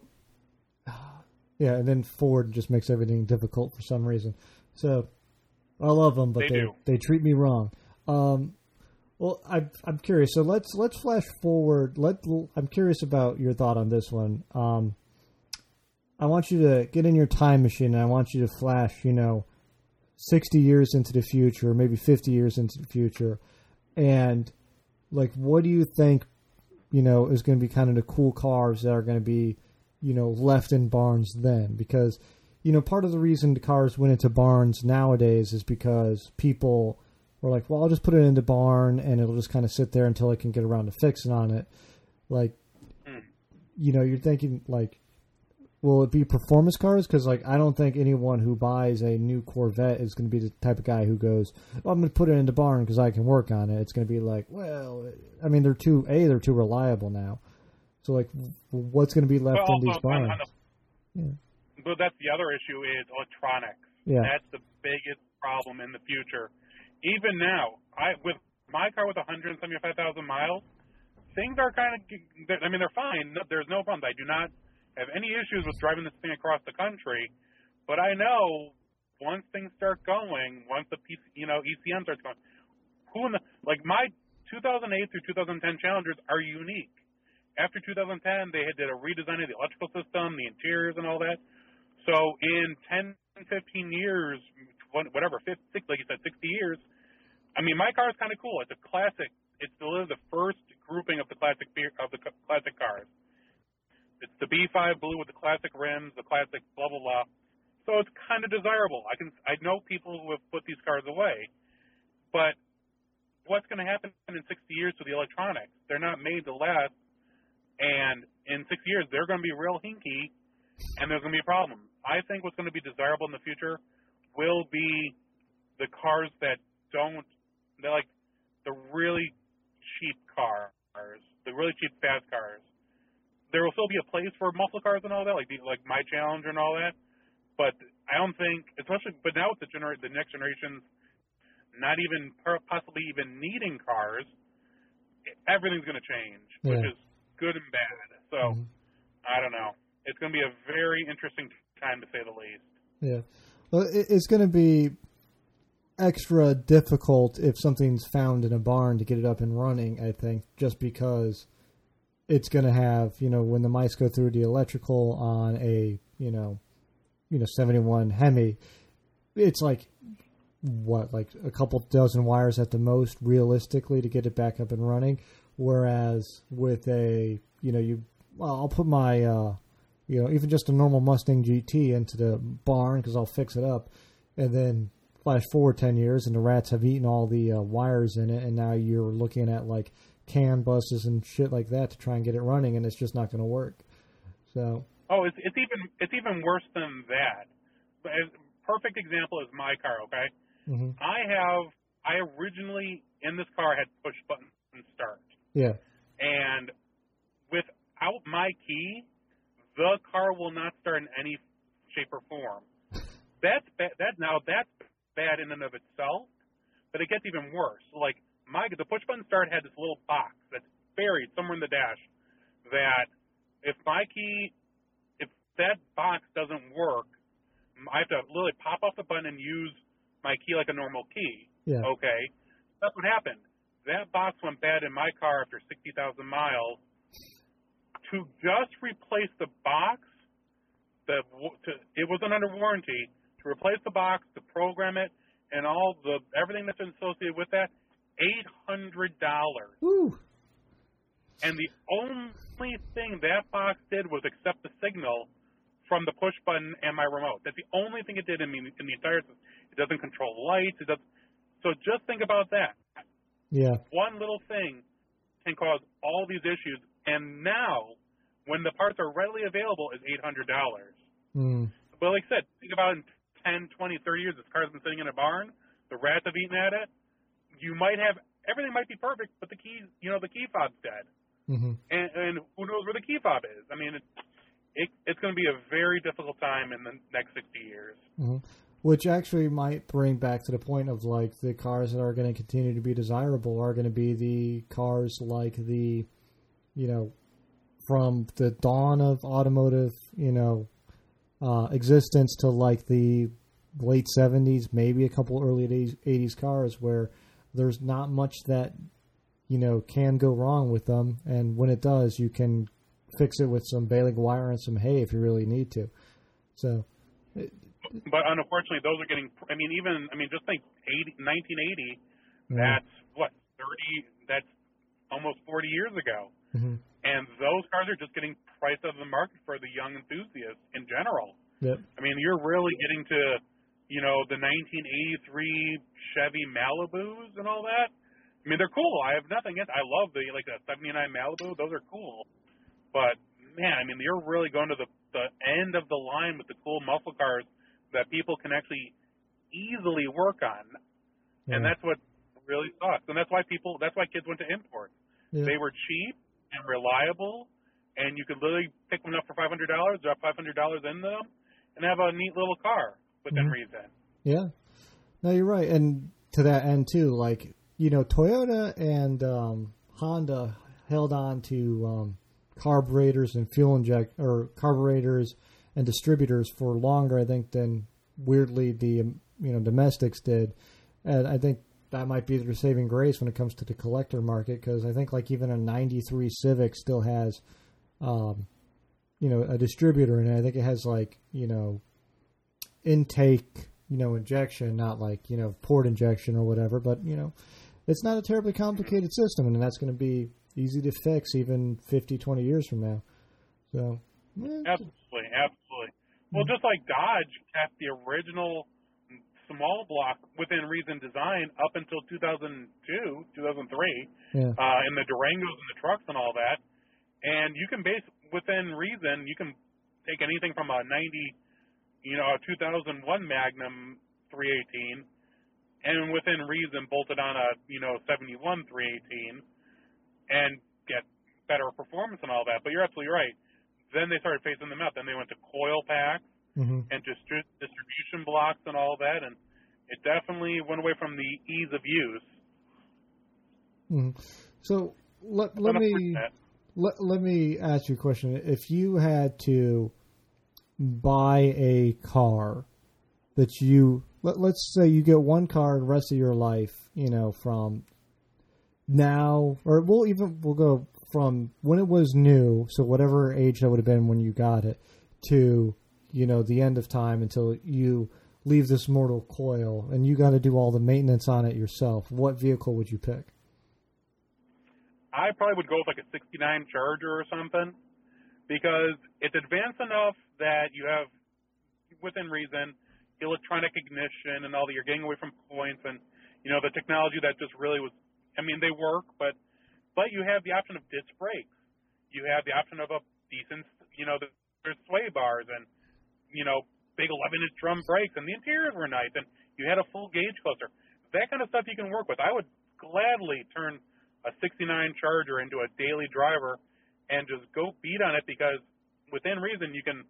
yeah, and then Ford just makes everything difficult for some reason. So, I love them, but they they, they treat me wrong. Um, well, I'm I'm curious. So let's let's flash forward. Let I'm curious about your thought on this one. Um, I want you to get in your time machine, and I want you to flash, you know, sixty years into the future, maybe fifty years into the future, and like, what do you think, you know, is going to be kind of the cool cars that are going to be, you know, left in barns then? Because, you know, part of the reason the cars went into barns nowadays is because people were like, well, I'll just put it into barn and it'll just kind of sit there until I can get around to fixing on it. Like, you know, you're thinking like, will it be performance cars? Because, like, I don't think anyone who buys a new Corvette is going to be the type of guy who goes, oh, I'm going to put it into barn because I can work on it. It's going to be like, well, I mean, they're too, A, they're too reliable now. So, like, what's going to be left well, in these barns? On the, yeah. But that's the other issue is electronics. Yeah. That's the biggest problem in the future. Even now, I with my car with one hundred seventy-five thousand miles, things are kind of, I mean, they're fine. There's no problems. I do not have any issues with driving this thing across the country, but I know once things start going, once the P C, you know, E C M starts going, who in the, like my two thousand eight through two thousand ten Challengers are unique. After two thousand ten, they had did a redesign of the electrical system, the interiors, and all that. So in ten, fifteen years, whatever, fifty, like you said, sixty years, I mean, my car is kind of cool. It's a classic. It's literally the first grouping of the classic of the classic cars. It's the B five blue with the classic rims, the classic blah, blah, blah. So it's kind of desirable. I can I know people who have put these cars away. But what's going to happen in sixty years to the electronics? They're not made to last. And in sixty years, they're going to be real hinky, and there's going to be a problem. I think what's going to be desirable in the future will be the cars that don't, they're like the really cheap cars, the really cheap fast cars. There will still be a place for muscle cars and all that, like the, like my Challenger and all that. But I don't think, especially, but now with the gener- the next generations, not even possibly even needing cars, everything's going to change, yeah. which is good and bad. So mm-hmm. I don't know. It's going to be a very interesting time to say the least. Yeah, well, it's going to be extra difficult if something's found in a barn to get it up and running. I think just because it's going to have, you know, when the mice go through the electrical on a, you know, you know, seventy-one Hemi, it's like, what, like a couple dozen wires at the most, realistically, to get it back up and running. Whereas with a, you know, you, well, I'll put my, uh, you know, even just a normal Mustang G T into the barn because I'll fix it up. And then flash forward ten years and the rats have eaten all the uh, wires in it. And now you're looking at like CAN buses and shit like that to try and get it running, and it's just not going to work. So Oh, it's it's even it's even worse than that. As, perfect example is my car. Okay, Mm-hmm. I have I originally in this car had push button start, Yeah. and without my key, the car will not start in any shape or form. That's bad. That now that's bad in and of itself, but it gets even worse. Like my the push button start had this little box that's buried somewhere in the dash. That if my key, if that box doesn't work, I have to literally pop off the button and use my key like a normal key. Yeah. Okay, that's what happened. That box went bad in my car after sixty thousand miles. To just replace the box, the to, it wasn't under warranty. To replace the box, to program it, and all the everything that's associated with that, eight hundred dollars. Woo. And the only thing that box did was accept the signal from the push button and my remote. That's the only thing it did in the, in the entire system. It doesn't control lights. It does. So just think about that. Yeah. One little thing can cause all these issues. And now, when the parts are readily available, is eight hundred dollars. Mm. But like I said, think about it in ten, twenty, thirty years, this car's been sitting in a barn. The rats have eaten at it. You might have, everything might be perfect, but the key, you know, the key fob's dead. Mm-hmm. And, and who knows where the key fob is? I mean, it, it, it's going to be a very difficult time in the next sixty years. Mm-hmm. Which actually might bring back to the point of like the cars that are going to continue to be desirable are going to be the cars like the, you know, from the dawn of automotive, you know, uh, existence to like the late seventies, maybe a couple early eighties cars where there's not much that, you know, can go wrong with them. And when it does, you can fix it with some baling wire and some hay if you really need to. So, it, but unfortunately, those are getting, I mean, even, I mean, just think eighty, nineteen eighty, yeah. that's what, thirty, that's almost forty years ago. Mm-hmm. And those cars are just getting priced out of the market for the young enthusiasts in general. Yep. I mean, you're really getting to, you know, the nineteen eighty-three Chevy Malibus and all that. I mean, they're cool. I have nothing against. I love the like the seventy-nine Malibu. Those are cool. But man, I mean, you're really going to the the end of the line with the cool muscle cars that people can actually easily work on, Yeah. and that's what really sucks. And that's why people. That's why kids went to imports. Yeah. They were cheap and reliable, and you could literally pick one up for five hundred dollars, drop five hundred dollars into them, and have a neat little car within Mm-hmm. reason. Yeah. No, you're right. And to that end, too, like, you know, Toyota and um, Honda held on to um, carburetors and fuel inject or carburetors and distributors for longer, I think, than weirdly the, um, you know, domestics did. And I think that might be their saving grace when it comes to the collector market, because I think like even a ninety-three Civic still has, um, you know, a distributor in it. I think it has like, you know, intake, you know, injection, not like, you know, port injection or whatever, but, you know, it's not a terribly complicated system, and that's going to be easy to fix even fifty, twenty years from now. So, yeah. Absolutely, absolutely. Well, just like Dodge kept the original small block within reason design up until two thousand two, two thousand three, Yeah. uh, in the Durangos and the trucks and all that. And you can base within reason, you can take anything from a ninety, you know, a two thousand one Magnum three eighteen, and within reason bolted on a, you know, seventy-one three eighteen and get better performance and all that. But you're absolutely right. Then they started phasing them out. Then they went to coil packs Mm-hmm. and distri- distribution blocks and all that, and it definitely went away from the ease of use. Mm-hmm. So let, let me let, let me ask you a question. If you had to buy a car that you let, let's say you get one car the rest of your life, you know, from now, or we'll even we'll go from when it was new, so whatever age that would have been when you got it, to, you know, the end of time until you leave this mortal coil, and you got to do all the maintenance on it yourself. What vehicle would you pick? I probably would go with like a sixty-nine Charger or something, because it's advanced enough that you have, within reason, electronic ignition and all that. You're getting away from points and, you know, the technology that just really was, I mean, they work, but but you have the option of disc brakes. You have the option of a decent, you know, the there's sway bars and, you know, big eleven inch drum brakes, and the interiors were nice, and you had a full gauge cluster. That kind of stuff you can work with. I would gladly turn a sixty-nine Charger into a daily driver and just go beat on it, because within reason you can,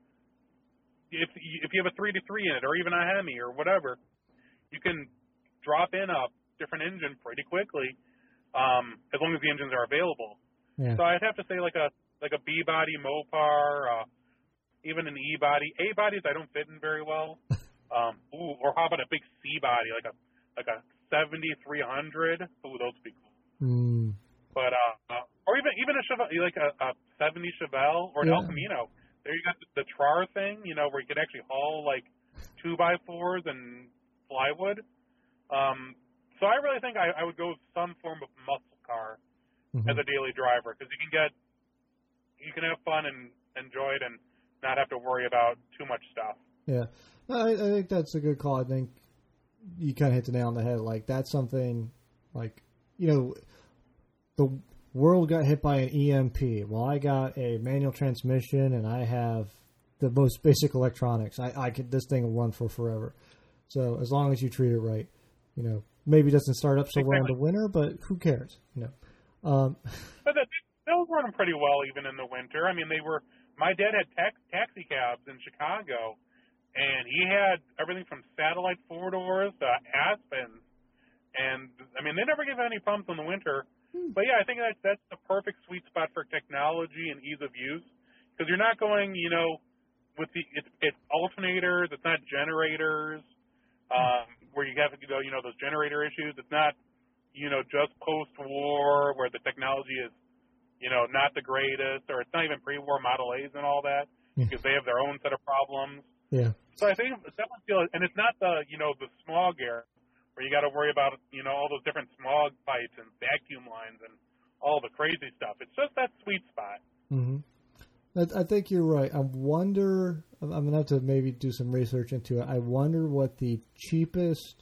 if if you have a three to three in it, or even a Hemi or whatever, you can drop in a different engine pretty quickly, um, as long as the engines are available. Yeah. So I'd have to say like a like a B body Mopar, uh, even an E body. A bodies I don't fit in very well. Um, ooh, or how about a big C body, like a like a seventy-three hundred? Ooh, those would be cool. Mm. But uh, uh, or even even a Chevelle, like a, a seventy Chevelle or an Yeah. El Camino. There you got the, the Trar thing, you know, where you could actually haul like two by fours and plywood. Um, so I really think I, I would go with some form of muscle car Mm-hmm. as a daily driver, because you can get you can have fun and enjoy it and not have to worry about too much stuff. Yeah, I, I think that's a good call. I think you kind of hit the nail on the head. Like, that's something, like, you know, the world got hit by an E M P. Well, I got a manual transmission, and I have the most basic electronics. I, I could, this thing will run for forever. So as long as you treat it right, you know, maybe it doesn't start up so well in the winter, but who cares? You know. Um, but the, those running pretty well even in the winter. I mean, they were. My dad had tax, taxi cabs in Chicago, and he had everything from satellite four doors to Aspens, and I mean, they never gave any bumps in the winter. Hmm. But yeah, I think that's that's the perfect sweet spot for technology and ease of use, because you're not going, you know, with the it's it's alternators, it's not generators, um, where you have to go, you know, those generator issues. It's not, you know, just post-war where the technology is, you know, not the greatest, or it's not even pre-war Model A's and all that, yeah. because they have their own set of problems. Yeah. So I think it's definitely feel, and it's not the, you know, the smog air where you got to worry about, you know, all those different smog pipes and vacuum lines and all the crazy stuff. It's just that sweet spot. Mm-hmm. I, I think you're right. I wonder, I'm going to have to maybe do some research into it. I wonder what the cheapest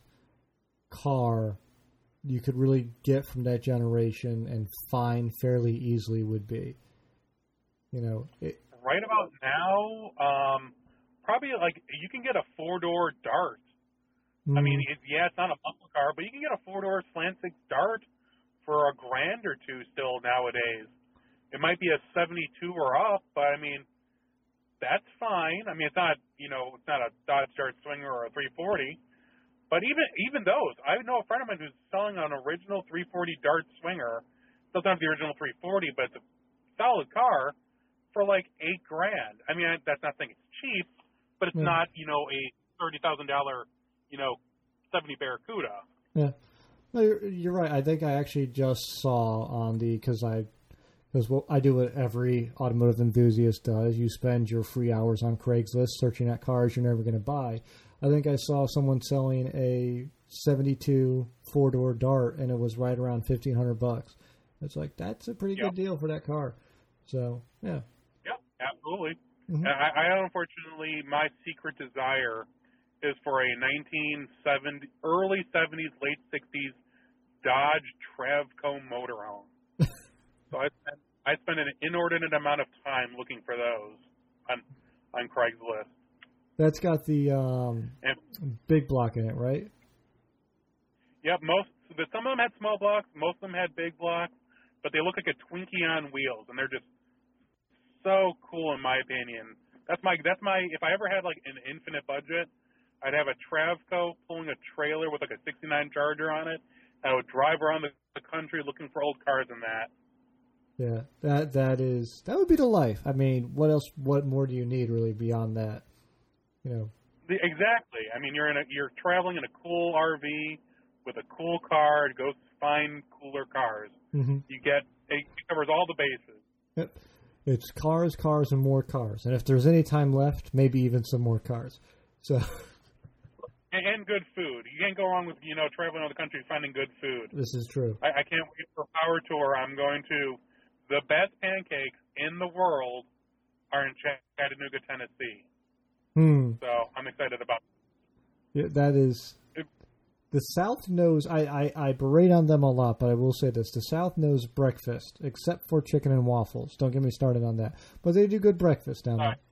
car you could really get from that generation and find fairly easily would be. You know, it, right about now, um, probably like you can get a four-door Dart. Mm-hmm. I mean, it, yeah, it's not a muscle car, but you can get a four-door slant six Dart for a grand or two still nowadays. It might be a seventy-two or up, but I mean, that's fine. I mean, it's not, you know, it's not a Dodge Dart Swinger or a three forty. But even even those, I know a friend of mine who's selling an original three forty Dart Swinger. Doesn't have the original three forty, but it's a solid car for like eight grand. I mean, I, that's not saying it's cheap, but it's yeah. not, you know, a thirty thousand dollar, you know, seventy Barracuda. Yeah, no, you're, you're right. I think I actually just saw on the because I because what I do what every automotive enthusiast does. You spend your free hours on Craigslist searching at cars you're never going to buy. I think I saw someone selling a seventy-two four-door Dart, and it was right around fifteen hundred bucks. It's like, that's a pretty yep. good deal for that car. So, yeah. Yep, absolutely. Mm-hmm. I, I unfortunately, my secret desire is for a nineteen seventy, early seventies, late sixties Dodge Travco motorhome. So I spent, I spent an inordinate amount of time looking for those on on Craigslist. That's got the um, and, big block in it, right? Yep. Most, but some of them had small blocks. Most of them had big blocks, but they look like a Twinkie on wheels, and they're just so cool in my opinion. That's my. That's my. If I ever had like an infinite budget, I'd have a Travco pulling a trailer with like a sixty-nine Charger on it. And I would drive around the, the country looking for old cars in that. Yeah, that that is that would be the life. I mean, what else? What more do you need really beyond that? You know. Exactly. I mean, you're in a you're traveling in a cool R V with a cool car to go find cooler cars. Mm-hmm. You get it covers all the bases. Yep. It's cars, cars, and more cars. And if there's any time left, maybe even some more cars. So. And, and good food. You can't go wrong with, you know, traveling around the country finding good food. This is true. I, I can't wait for Power Tour. I'm going to the best pancakes in the world are in Chattanooga, Tennessee. Hmm. So I'm excited about it. Yeah, that is. The South knows, I, I, I berate on them a lot, but I will say this. The South knows breakfast, except for chicken and waffles. Don't get me started on that. But they do good breakfast down there.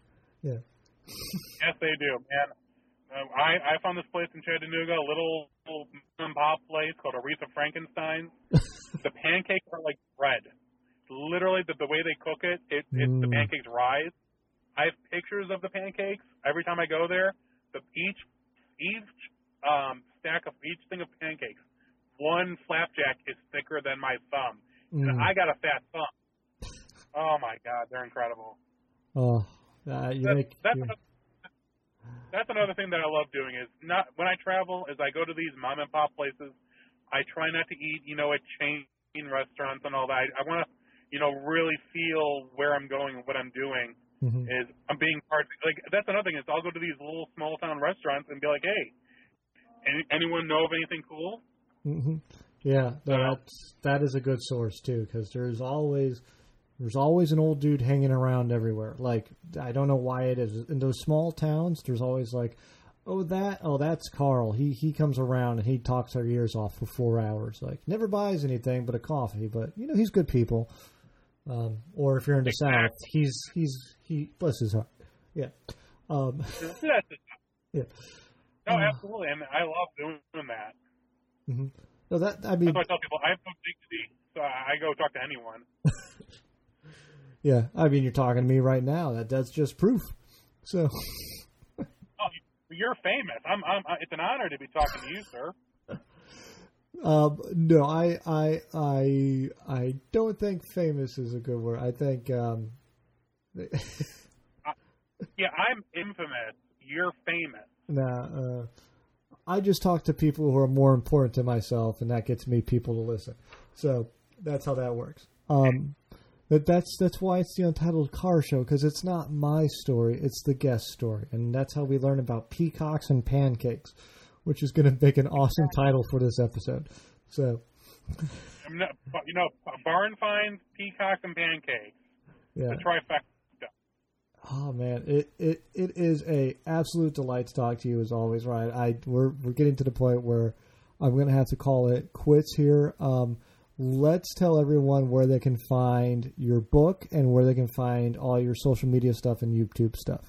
Yeah. Yes, they do, man. Uh, I I found this place in Chattanooga, a little, little mom and pop place called Aretha Frankenstein's. The pancakes are like bread. Literally, the, the way they cook it, it, it Mm. the pancakes rise. I have pictures of the pancakes every time I go there. The each each um, stack of each thing of pancakes, one flapjack is thicker than my thumb, Mm. and I got a fat thumb. Oh my God, they're incredible. Oh, uh, you That, make that's you, another, that's another thing that I love doing is not when I travel is I go to these mom and pop places. I try not to eat, you know, at chain restaurants and all that. I, I want to, you know, really feel where I'm going and what I'm doing. mm-hmm. Is I'm being part. Like that's another thing is I'll go to these little small town restaurants and be like, hey, any, anyone know of anything cool? Mm-hmm. Yeah, no, that's that is a good source too, because there's always there's always an old dude hanging around everywhere. Like I don't know why it is in those small towns. There's always like, oh that oh that's Carl. He he comes around and he talks our ears off for four hours. Like never buys anything but a coffee, but you know he's good people. Um, or if you're in the South, he's he's he bless his heart. Yeah. Um, yeah. No, absolutely, and I love doing that. Mm-hmm. So that I mean, that's why I tell people I have no dignity, so I go talk to anyone. Yeah, I mean, you're talking to me right now. That that's just proof. So. Oh, you're famous. I'm. I'm. It's an honor to be talking to you, sir. Um, no, I, I, I, I don't think famous is a good word. I think. Um, uh, yeah, I'm infamous. You're famous. Nah, uh, I just talk to people who are more important to myself, and that gets me people to listen. So that's how that works. Um, but that's that's why it's the Untitled Car Show, because it's not my story; it's the guest story, and that's how we learn about peacocks and pancakes, which is going to make an awesome title for this episode. So, you know, barn finds, peacocks, and pancakes. Yeah. The trifecta. Oh man, it, it it is a absolute delight to talk to you as always, Ryan. I we're we're getting to the point where I'm going to have to call it quits here. Um, let's tell everyone where they can find your book and where they can find all your social media stuff and YouTube stuff.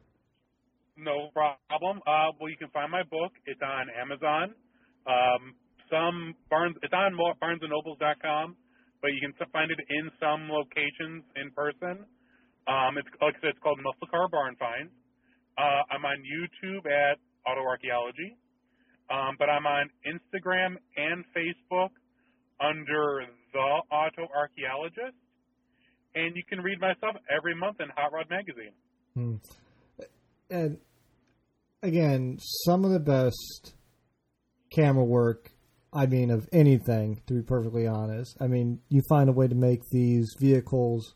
No problem. Uh, well, you can find my book. It's on Amazon. Um, some Barnes. It's on barnes and nobles dot com, but you can find it in some locations in person. Um, it's like I said, it's called Muscle Car Barn Finds. Uh, I'm on YouTube at Auto Archaeology, um, but I'm on Instagram and Facebook under The Auto Archaeologist, and you can read my stuff every month in Hot Rod Magazine. Hmm. And again, some of the best camera work, I mean, of anything, to be perfectly honest. I mean, you find a way to make these vehicles.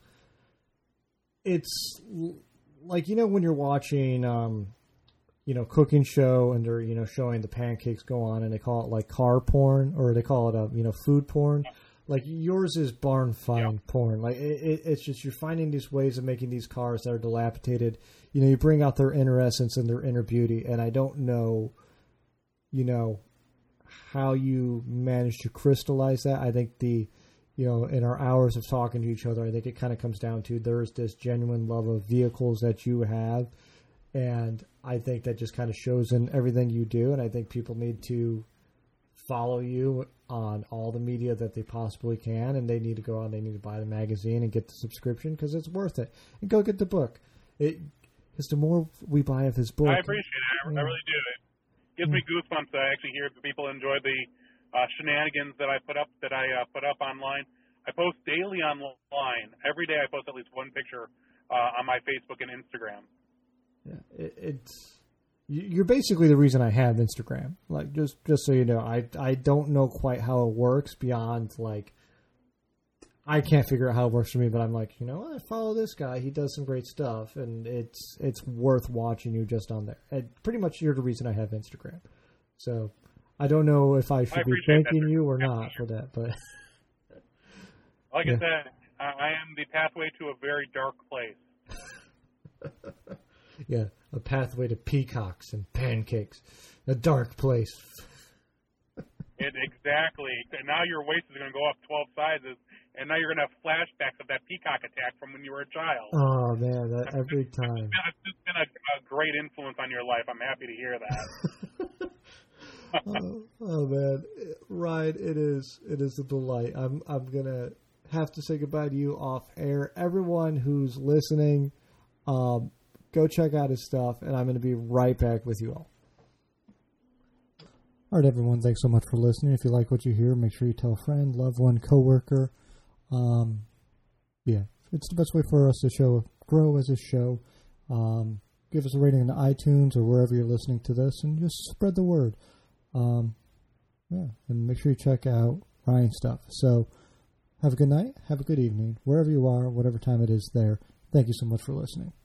It's like, you know, when you're watching, um, you know, cooking show and they're, you know, showing the pancakes go on and they call it like car porn, or they call it, a, you know, food porn. Like yours is barn find yeah. porn. Like it, it, it's just, you're finding these ways of making these cars that are dilapidated. You know, you bring out their inner essence and their inner beauty. And I don't know, you know, how you manage to crystallize that. I think the, you know, in our hours of talking to each other, I think it kind of comes down to there's this genuine love of vehicles that you have. And I think that just kind of shows in everything you do. And I think people need to follow you on all the media that they possibly can. And they need to go out and they need to buy the magazine and get the subscription because it's worth it. And go get the book. It Because the more we buy of his book. I appreciate it. I, yeah. I really do. It gives me goosebumps to actually hear that people enjoy the uh, shenanigans that I put up that I uh, put up online. I post daily online. Every day I post at least one picture uh, on my Facebook and Instagram. Yeah, it, it's you're basically the reason I have Instagram. Like just just so you know, I I don't know quite how it works beyond like I can't figure out how it works for me, but I'm like, you know, I follow this guy. He does some great stuff, and it's it's worth watching you just on there. And pretty much you're the reason I have Instagram. So I don't know if I should I be thanking that. you or not for that, but like yeah. I said, I am the pathway to a very dark place. Yeah, a pathway to peacocks and pancakes, a dark place. It, exactly. Now your waist is going to go up twelve sizes and now you're going to have flashbacks of that peacock attack from when you were a child. Oh man, that every time. It's just been a, a great influence on your life. I'm happy to hear that. oh, oh man, Ryan, it is it is a delight. I'm I'm gonna have to say goodbye to you off air. Everyone who's listening, um, go check out his stuff, and I'm gonna be right back with you all. All right, everyone, thanks so much for listening. If you like what you hear, make sure you tell a friend, loved one, coworker. Um, yeah, it's the best way for us to show grow as a show. Um, give us a rating on iTunes or wherever you're listening to this, and just spread the word. Um, yeah, and make sure you check out Ryan's stuff. So, have a good night, have a good evening, wherever you are, whatever time it is there. Thank you so much for listening.